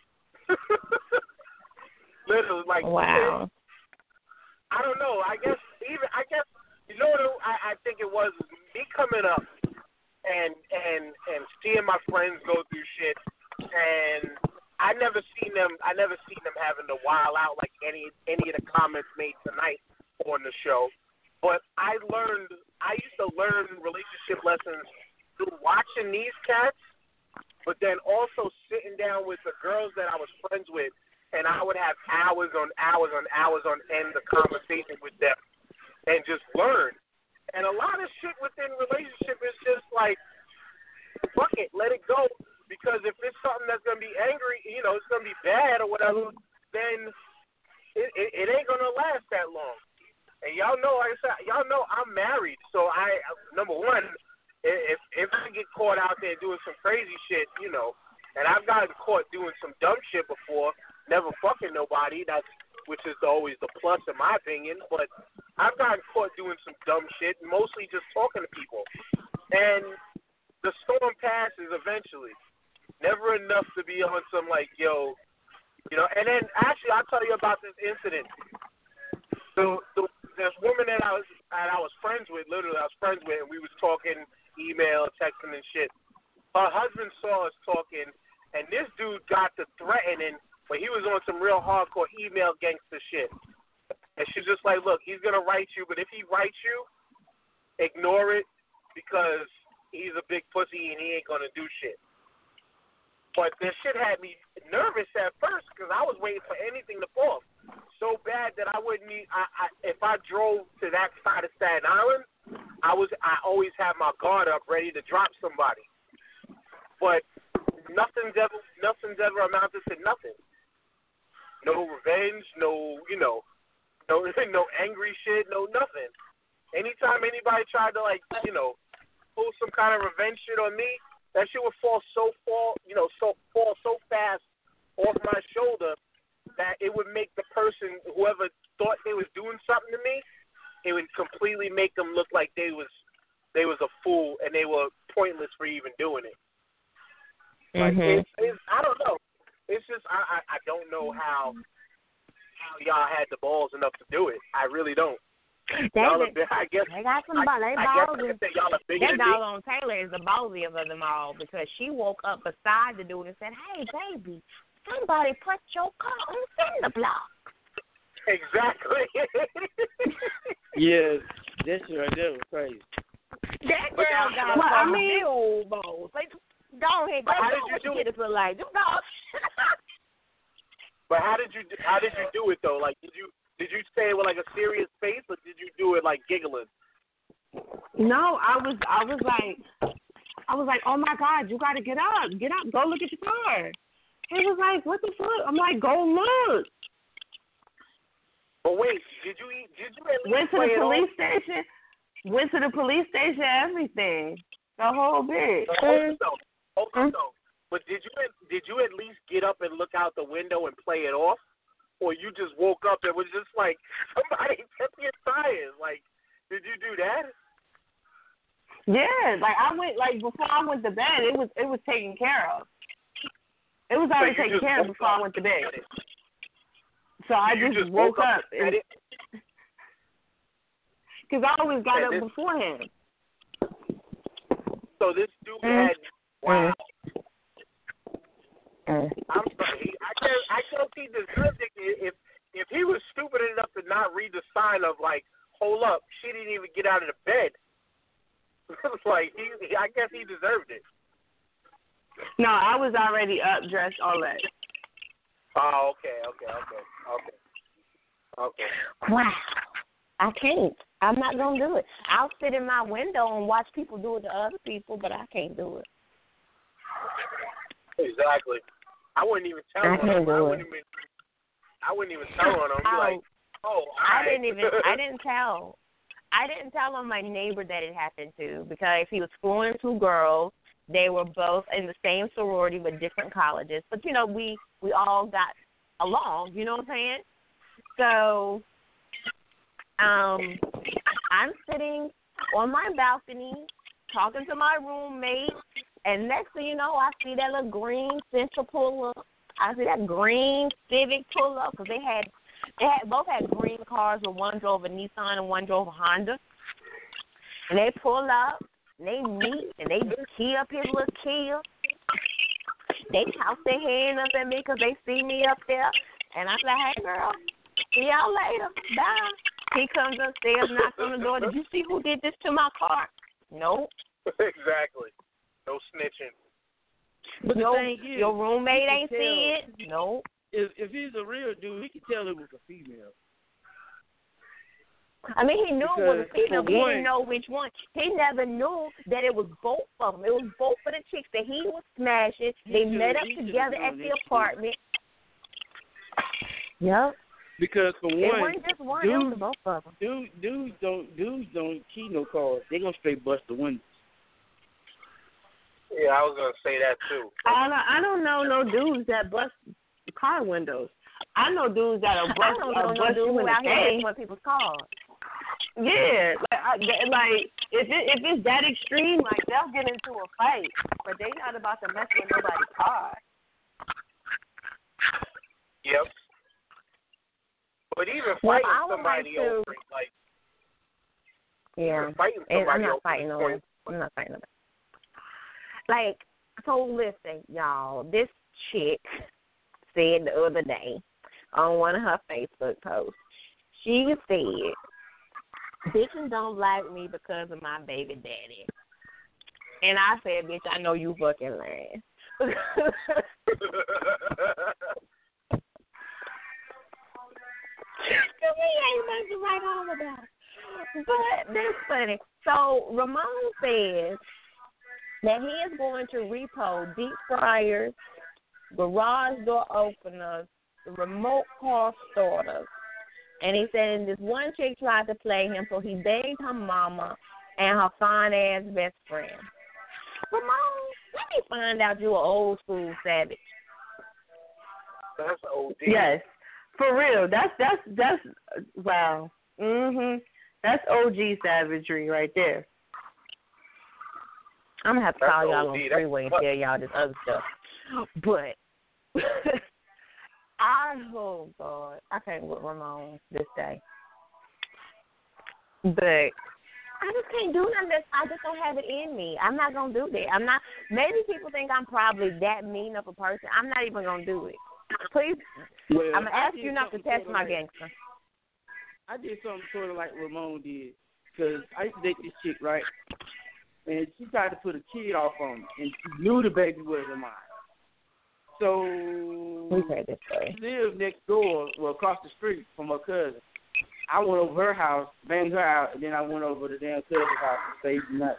Literally, like wow. I don't know. I guess even I guess you know what I, I think it was me coming up and and and seeing my friends go through shit, and I never seen them. I never seen them having to wild out like any any of the comments made tonight on the show. But I learned. I used to learn relationship lessons through watching these cats, but then also sitting down with the girls that I was friends with, and I would have hours on hours on hours on end of conversation with them and just learn. And a lot of shit within relationship is just like, fuck it, let it go. Because if it's something that's going to be angry, you know, it's going to be bad or whatever, then it, it, it ain't going to last that long. And y'all know, like I said, y'all know I'm married. So I, number one, if if I get caught out there doing some crazy shit, you know, and I've gotten caught doing some dumb shit before, never fucking nobody, that's which is always the plus in my opinion, but I've gotten caught doing some dumb shit, mostly just talking to people. And the storm passes eventually. Never enough to be on some like, yo, you know, and then actually I'll tell you about this incident. So the, this woman that I was that I was friends with, literally I was friends with, and we was talking, email, texting and shit. Her husband saw us talking, and this dude got to threatening, but he was on some real hardcore email gangster shit. And she's just like, look, he's going to write you, but if he writes you, ignore it because he's a big pussy and he ain't going to do shit. But this shit had me nervous at first because I was waiting for anything to fall. So bad that I wouldn't need, I, I, if I drove to that side of Staten Island, I was I always had my guard up ready to drop somebody. But nothing's ever nothing's ever amounted to nothing. No revenge, no, you know, no, no angry shit, no nothing. Anytime anybody tried to like, you know, pull some kind of revenge shit on me, that shit would fall so fall, you know, so fall so fast off my shoulder that it would make the person, whoever thought they was doing something to me, it would completely make them look like they was they was a fool and they were pointless for even doing it. Like Mhm. it's, it's, I don't know. It's just I, I I don't know how how y'all had the balls enough to do it. I really don't. They, Y'all are, I guess they got some ball. They I, I guess I ballsy. could say y'all are bigger That than me. doggone Taylor is the ballsiest of them all because she woke up beside the dude and said, "Hey, baby, somebody put your car on cinder block." Exactly. Yeah, that shit right there was crazy. That But girl now- got Well, I some mean- big old balls. Like, go ahead, go But how do did you what do you it? get it for like. Them dogs. But how did you do, how did you do it though? Like did you did you say it with like a serious face or did you do it like giggling? No, I was I was like I was like, oh my God, you gotta get up, get up, go look at your car. He was like, what the fuck? I'm like, go look. But wait, did you eat, did you at least Went to play the it police off? station. Went to the police station. Everything, the whole bit. But hold on, though. Hold on, though. But did you did you at least get up and look out the window and play it off, or you just woke up and was just like somebody kept your tires? Like, did you do that? Yeah, like I went like before I went to bed. It was it was taken care of. It was already So you taken just care of woke before I up went to bed. and it- So I you just, just woke, woke up up and it- because I always got And up this- beforehand. So this dude Mm. had wow. Mm. I'm sorry. I guess I guess he deserved it if if he was stupid enough to not read the sign of like, hold up, she didn't even get out of the bed. It's like he, I guess he deserved it. No, I was already up, dressed, all that. Oh, okay, okay, okay, okay, okay. Wow. I can't. I'm not going to do it. I'll sit in my window and watch people do it to other people, but I can't do it. Exactly. I wouldn't even tell I on can't him. do I it. wouldn't even. I wouldn't even tell on him. Be Oh, like, oh, all I right. didn't even, I didn't tell. I didn't tell on my neighbor that it happened to because he was schooling two girls. They were both in the same sorority but different colleges. But, you know, we, we all got along, you know what I'm saying? So um, I'm sitting on my balcony talking to my roommate, and next thing you know, I see that little green Central pull up. I see that green Civic pull up because they had, they had both had green cars, but one drove a Nissan and one drove a Honda. And they pull up, and they meet, and they key up his little Kia. They toss their hand up at me because they see me up there. And I'm like, hey, girl, see y'all later. Bye. He comes upstairs, knocks on the door. Did you see who did this to my car? Nope. Exactly. No snitching. But the Your, thing is, your roommate you ain't can see tell- it? Nope. If if he's a real dude, he can tell it was a female. I mean, he knew it was a Because, female, for but he one- didn't know which one. He never knew that it was both of them. It was both of the chicks that he was smashing. He They should've- met up he should've together known at the this shit. apartment. Yep. Because for It one, wasn't just one. It was dudes, both of them. dudes, dudes don't dudes don't key no cars. They gonna straight bust the windows. Yeah, I was gonna say that too. I don't, I don't know no dudes that bust car windows. I know dudes that'll I bust, don't uh, know no bust dude you in who the out here face. messing with people's cars. Yeah, like, I, that- like if it if it's that extreme, like they'll get into a fight, but they not about to mess with nobody's car. Yep. But even Well, fighting I would somebody like to- over, it, like Yeah. even fighting And somebody I'm not over fighting the no point. one. I'm not fighting nobody. Like, so listen, y'all. This chick said the other day on one of her Facebook posts, she said, bitches don't like me because of my baby daddy. And I said, bitch, I know you fucking lying. Because he ain't much to write home about. But that's funny. So Ramon says that he is going to repo deep fryers, garage door openers, the remote car starters, And he said this one chick tried to play him, so he begged her mama and her fine-ass best friend. Ramon, let me find out you an old-school savage. That's O D. Yes, for real. That's that's that's wow. Mhm. That's O G savagery right there. I'm gonna have to That's call y'all O D. on the That's freeway and what- tell y'all this other stuff. But I oh God, I can't with Ramon this day. But I just can't do nothing. That I just don't have it in me. I'm not gonna do that. I'm not. Maybe people think I'm probably that mean of a person. I'm not even gonna do it. Please, Well, I'm gonna I ask did you not to something test sorta my like, gangster. I did something sort of like Ramon did, because I used to date this chick, right? And she tried to put a kid off on me, and she knew the baby wasn't mine. So We've heard this story. she lived next door, well, across the street from her cousin. I went over her house, banged her out, and then I went over to the damn cousin's house and stayed the night.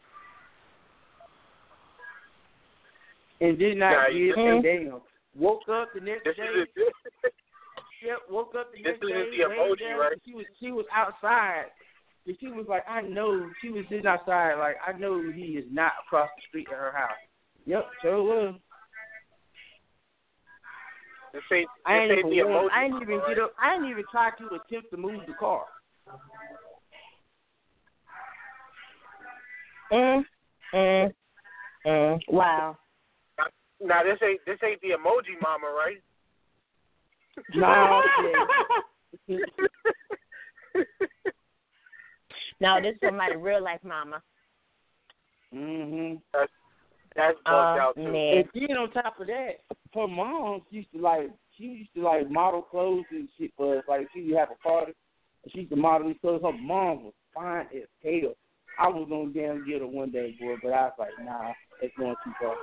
And did not Nah, give you- a damn. Woke up the next This day. is it. Yep, woke up the This next is day. the laid emoji, down, right? She was she was outside. And she was like, I know. She was sitting outside, like, I know he is not across the street at her house. Yep, sure was. This ain't, I ain't this ain't the even emoji. I ain't even get up. I ain't even try to attempt to move the car. Mm, mm, mm. Wow. Now this ain't this ain't the emoji mama, right? No, No, this is somebody real life mama. mhm. That's that's bugged Uh, out too. man. And then on top of that, her mom used to like she used to like model clothes and shit for us. Like she would have a party and she used to model these clothes. Her mom was fine as hell. I was gonna damn get her one day, boy, but I was like, nah, it's going too far.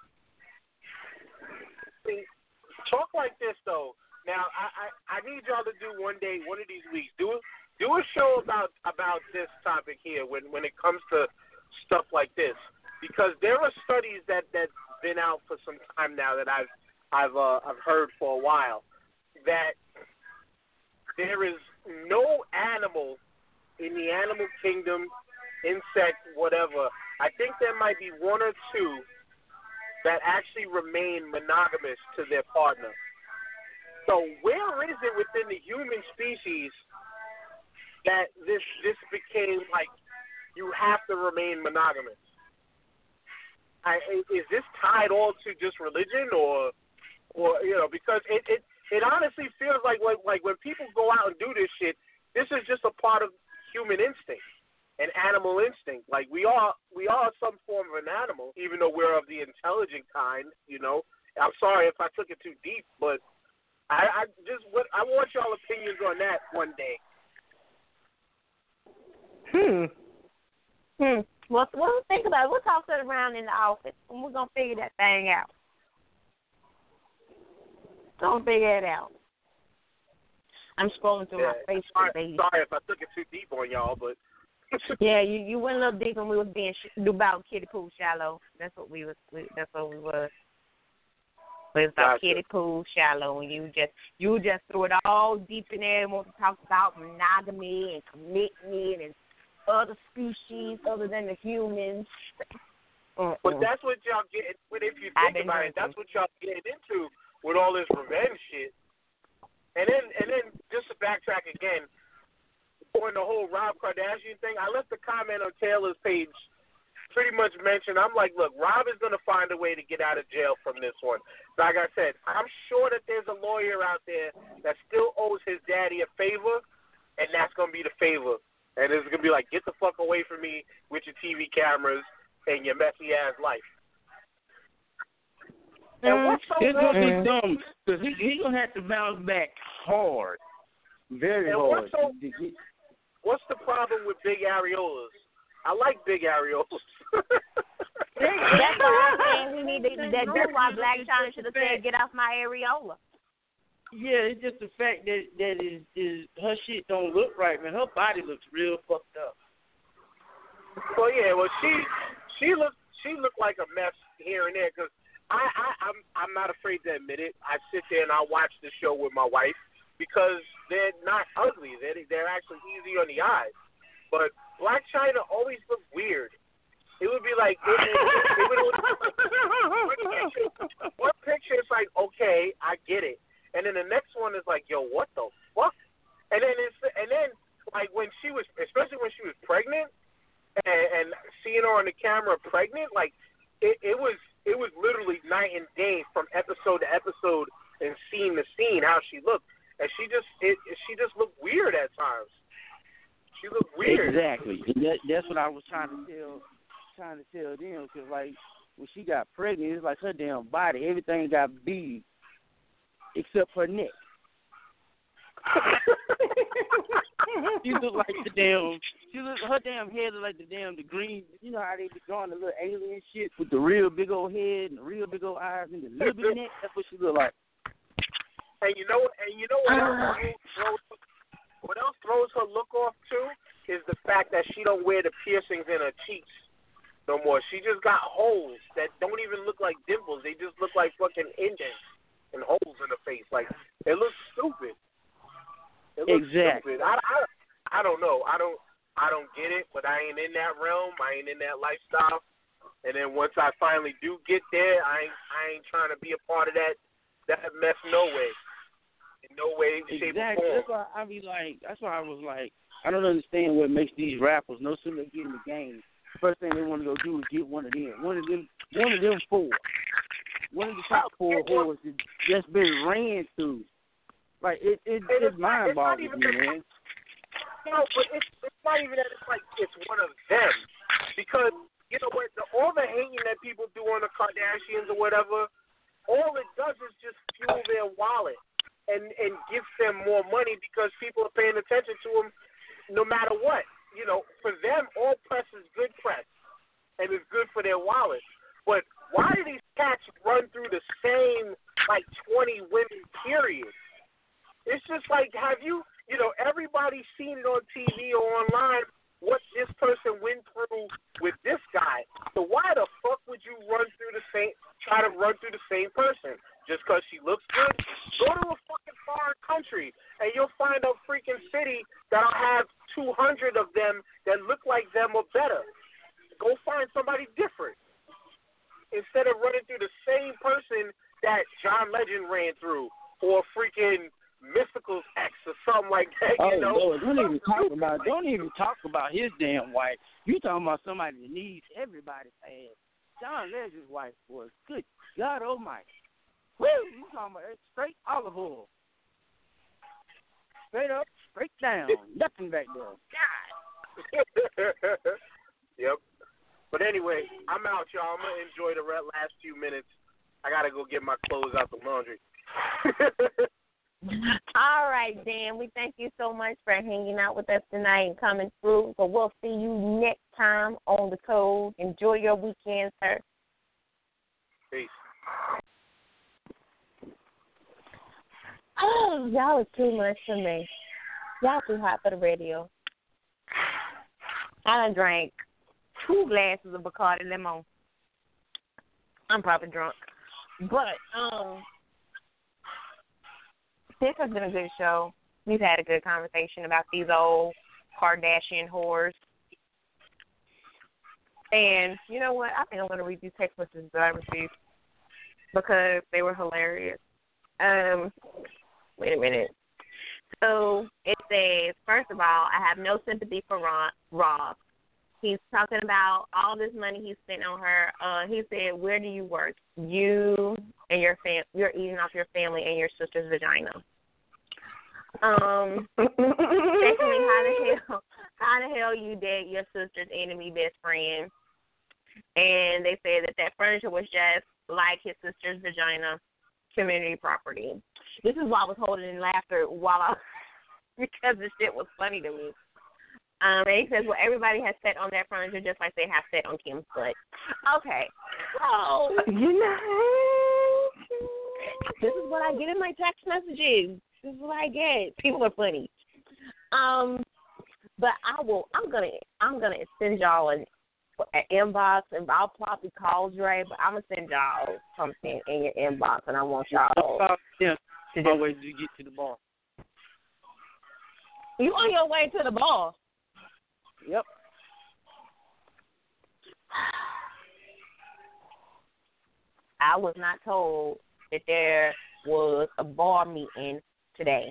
See, talk like this though. Now I, I I need y'all to do one day, one of these weeks. Do a do a show about about this topic here when when it comes to stuff like this, because there are studies that that's been out for some time now that I've I've uh, I've heard for a while that there is no animal in the animal kingdom, insect, whatever. I think there might be one or two that actually remain monogamous to their partner. So where is it within the human species that this this became like you have to remain monogamous? I, is this tied all to just religion, or, or you know, because it, it, it honestly feels like like like when people go out and do this shit, this is just a part of human instinct and animal instinct. Like we are we are some form of an animal, even though we're of the intelligent kind. You know, I'm sorry if I took it too deep, but I, I just what I want y'all opinions on that one day. Hmm. Hmm. Well, we'll think about it. We'll toss it around in the office, and we're going to figure that thing out. Gonna figure it out. I'm scrolling through Yeah, my Facebook sorry, page. sorry if I took it too deep on y'all, but Yeah, you you went a little deep when we was being sh- about kiddie pool shallow. That's what we was. We, that's what we was. We was about Gotcha. kiddie pool shallow, and you just you just threw it all deep in there and want to talk about monogamy and commitment and other species other than the humans. Mm-mm. But that's what y'all get. But if you I've think been about it, drinking. that's what y'all getting into with all this revenge shit. And then, and then, just to backtrack again, on the whole Rob Kardashian thing, I left a comment on Taylor's page, pretty much mentioned. I'm like, look, Rob is gonna find a way to get out of jail from this one. Like I said, I'm sure that there's a lawyer out there that still owes his daddy a favor, and that's gonna be the favor. And it's gonna be like, get the fuck away from me with your T V cameras and your messy ass life. And what's so It's gonna Mm. be dumb because he he gonna have to bounce back hard, very And hard. what's so- to get- What's the problem with big areolas? I like big areolas. That's the whole thing we need to. That that's why Black China should have said, "Get off my areola." Yeah, it's just the fact that that is is her shit don't look right, man. Her body looks real fucked up. Well, yeah, well she she looked she looked like a mess here and there because I, I I'm I'm not afraid to admit it. I sit there and I watch the show with my wife, because they're not ugly. They're they're actually easy on the eyes. But Blac Chyna always looked weird. It would be like it, it, it, it would, one, picture, one picture is like, okay, I get it, and then the next one is like, yo, what the fuck? And then it's and then like when she was, especially when she was pregnant, and, and seeing her on the camera pregnant, like it, it was it was literally night and day from episode to episode and scene to scene how she looked, and she just it, she just looked weird at times. She looked weird. Exactly. That, that's what I was trying to tell. Trying to tell them, because like when she got pregnant, it's like her damn body, everything got beat except her neck. She looked like the damn. She looked her damn head looked like the damn the green. You know how they be drawing the little alien shit with the real big old head and the real big old eyes and the little big neck. That's what she looked like. And you know, and you know what else throws, what else throws her look off too is the fact that she don't wear the piercings in her cheeks no more. She just got holes that don't even look like dimples. They just look like fucking indents and holes in the face. Like, it looks stupid. It looks exactly. stupid. I, I, I don't know. I don't I don't get it, but I ain't in that realm. I ain't in that lifestyle. And then once I finally do get there, I ain't, I ain't trying to be a part of that that mess no way. In no way, shape, exactly. or That's why I be like, that's why I was like, I don't understand what makes these rappers no sooner get in the game. First thing they want to go do is get one of them. One of them, one of them four. One of the top four whores that just been ran through. Like it, it it's, it's mind boggling, man. No, but it's it's not even that it's like it's one of them, because you know what? The, all the hating that people do on the Kardashians or whatever, all it does is just fuel their wallet and and gives them more money because people are paying attention to them, no matter what. You know, for them, all press is good press, and it's good for their wallets. But why do these cats run through the same, like, twenty women, period? It's just like, have you, you know, everybody's seen it on T V or online, what this person went through with this guy. So why the fuck would you run through the same, try to run through the same person? Just because she looks good? Go to a fucking foreign country, and you'll find a freaking city that'll have two hundred of them that look like them or better. Go find somebody different instead of running through the same person that John Legend ran through or freaking Mystical's ex or something like that. Oh, you know? Lord, don't even talk about don't even talk about his damn wife. You talking about somebody that needs everybody's ass. John Legend's wife was good God Almighty. Woo! You talking about straight olive oil. Straight up, straight down. Nothing back there. God. Yep. But anyway, I'm out, y'all. I'm going to enjoy the last few minutes. I got to go get my clothes out the laundry. All right, Dan. We thank you so much for hanging out with us tonight and coming through. So we'll see you next time on The Code. Enjoy your weekend, sir. Peace. Oh, y'all is too much for me. Y'all too hot for the radio. I done drank two glasses of Bacardi Limon. I'm probably drunk. But, um, this has been a good show. We've had a good conversation about these old Kardashian whores. And you know what? I think I'm going to read these text messages that I received because they were hilarious. Um, wait a minute. So it says, first of all, I have no sympathy for Ron, Rob. He's talking about all this money he spent on her. Uh, he said, where do you work? You and your fam- you're eating off your family and your sister's vagina. Um, secondly, how the hell, how the hell you date your sister's enemy best friend? And they said that that furniture was just like his sister's vagina, community property. This is why I was holding in laughter while I, because the shit was funny to me. Um, and he says, well, everybody has sat on that furniture just like they have sat on Kim's butt. Okay. So, you know, this is what I get in my text messages. This is what I get. People are funny. Um, but I will, I'm going to, I'm going to send y'all an, an inbox, and I'll probably call Dre, but I'm going to send y'all something in your inbox, and I want y'all yeah, to always you get to the bar. You on your way to the ball? Yep. I was not told that there was a bar meeting today.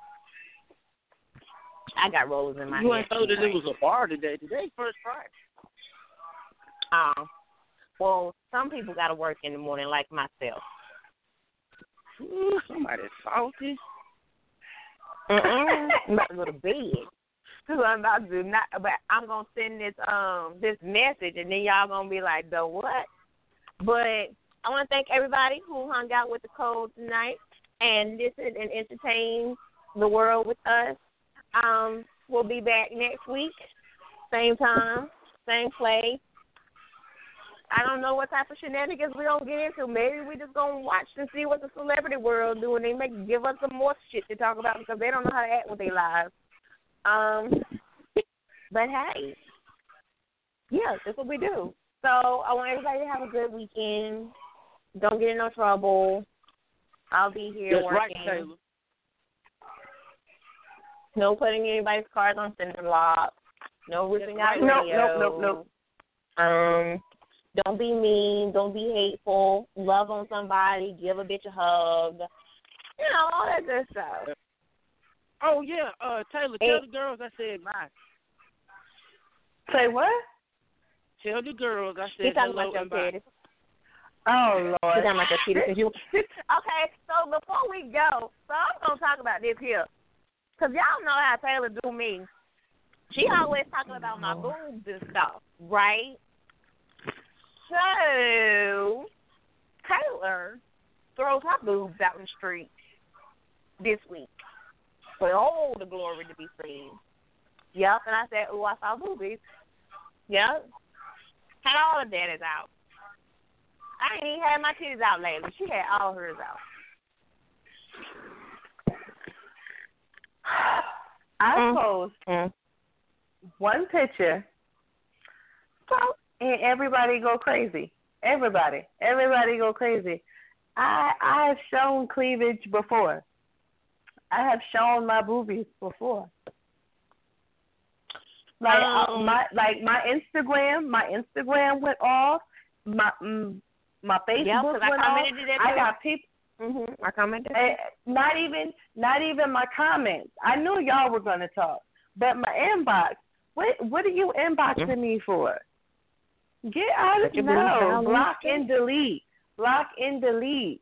I got rollers in my You head. ain't told that it was a bar today. Today, first Friday. Um, well, some people got to work in the morning, like myself. Ooh, somebody's salty. Mm-mm. I'm about to go to bed. That's what I'm about to do. Not, but I'm gonna send this um this message, and then y'all gonna be like, the what? But I want to thank everybody who hung out with the code tonight and listened and entertained the world with us. Um, we'll be back next week, same time, same place. I don't know what type of shenanigans we're going to get into. Maybe we just going to watch and see what the celebrity world do, and they may give us some more shit to talk about because they don't know how to act with their lives. Um, but, hey, yeah, that's what we do. So I want everybody to have a good weekend. Don't get in no trouble. I'll be here That's working. right, Taylor. No putting anybody's cards on cinder block. No ripping out Nope, radio. nope, nope, nope. Um, don't be mean. Don't be hateful. Love on somebody. Give a bitch a hug. You know, all that good stuff. Oh, yeah. Uh, Taylor, Hey. tell the girls I said bye. Say what? Tell the girls I She's said talking hello about your and bye. titties. Oh, Lord. She's talking about your titties. 'Cause you... Okay, so before we go, so I'm going to talk about this here. Because y'all know how Taylor do me. She always talking about my boobs and stuff, right? So, Taylor throws her boobs out in the street this week for all the glory to be seen. Yep, and I said, ooh, I saw boobies. Yep. Had all the daddies out. I ain't even had my titties out lately. She had all hers out. I Mm. post Mm. one picture, and everybody go crazy. Everybody, everybody go crazy. I I have shown cleavage before. I have shown my boobies before. Like uh, Um. my like my Instagram, my Instagram went off. My mm, my Facebook Yeah, 'cause I went off. commented that I too. got people. Mm-hmm. I commented. Eh, not even, not even my comments. I knew y'all were gonna talk, but my inbox. What, what are you inboxing Mm-hmm. me for? Get out of Put your boots no. down. Block and delete. Block and delete.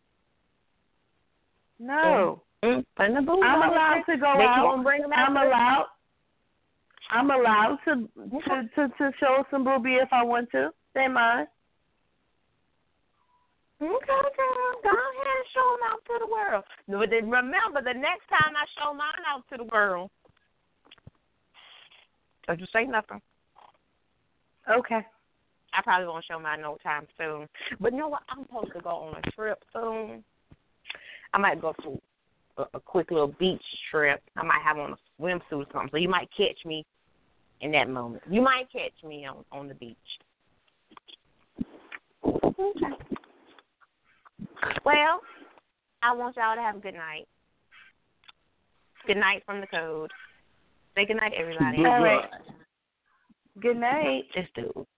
No, Mm-hmm. Putting the boobs I'm on allowed there. to go They out. won't bring them out I'm to- allowed. I'm allowed to to, to to show some boobie if I want to. They mine. Okay, girl. Go ahead and show them out to the world. But then remember, the next time I show mine out to the world, don't you say nothing. Okay. I probably won't show mine no time soon. But you know what? I'm supposed to go on a trip soon. I might go to a, a quick little beach trip. I might have on a swimsuit or something. So you might catch me in that moment. You might catch me on, on the beach. Okay. Well, I want y'all to have a good night. Good night from the code. Say good night, everybody. All right. Good night. Just do.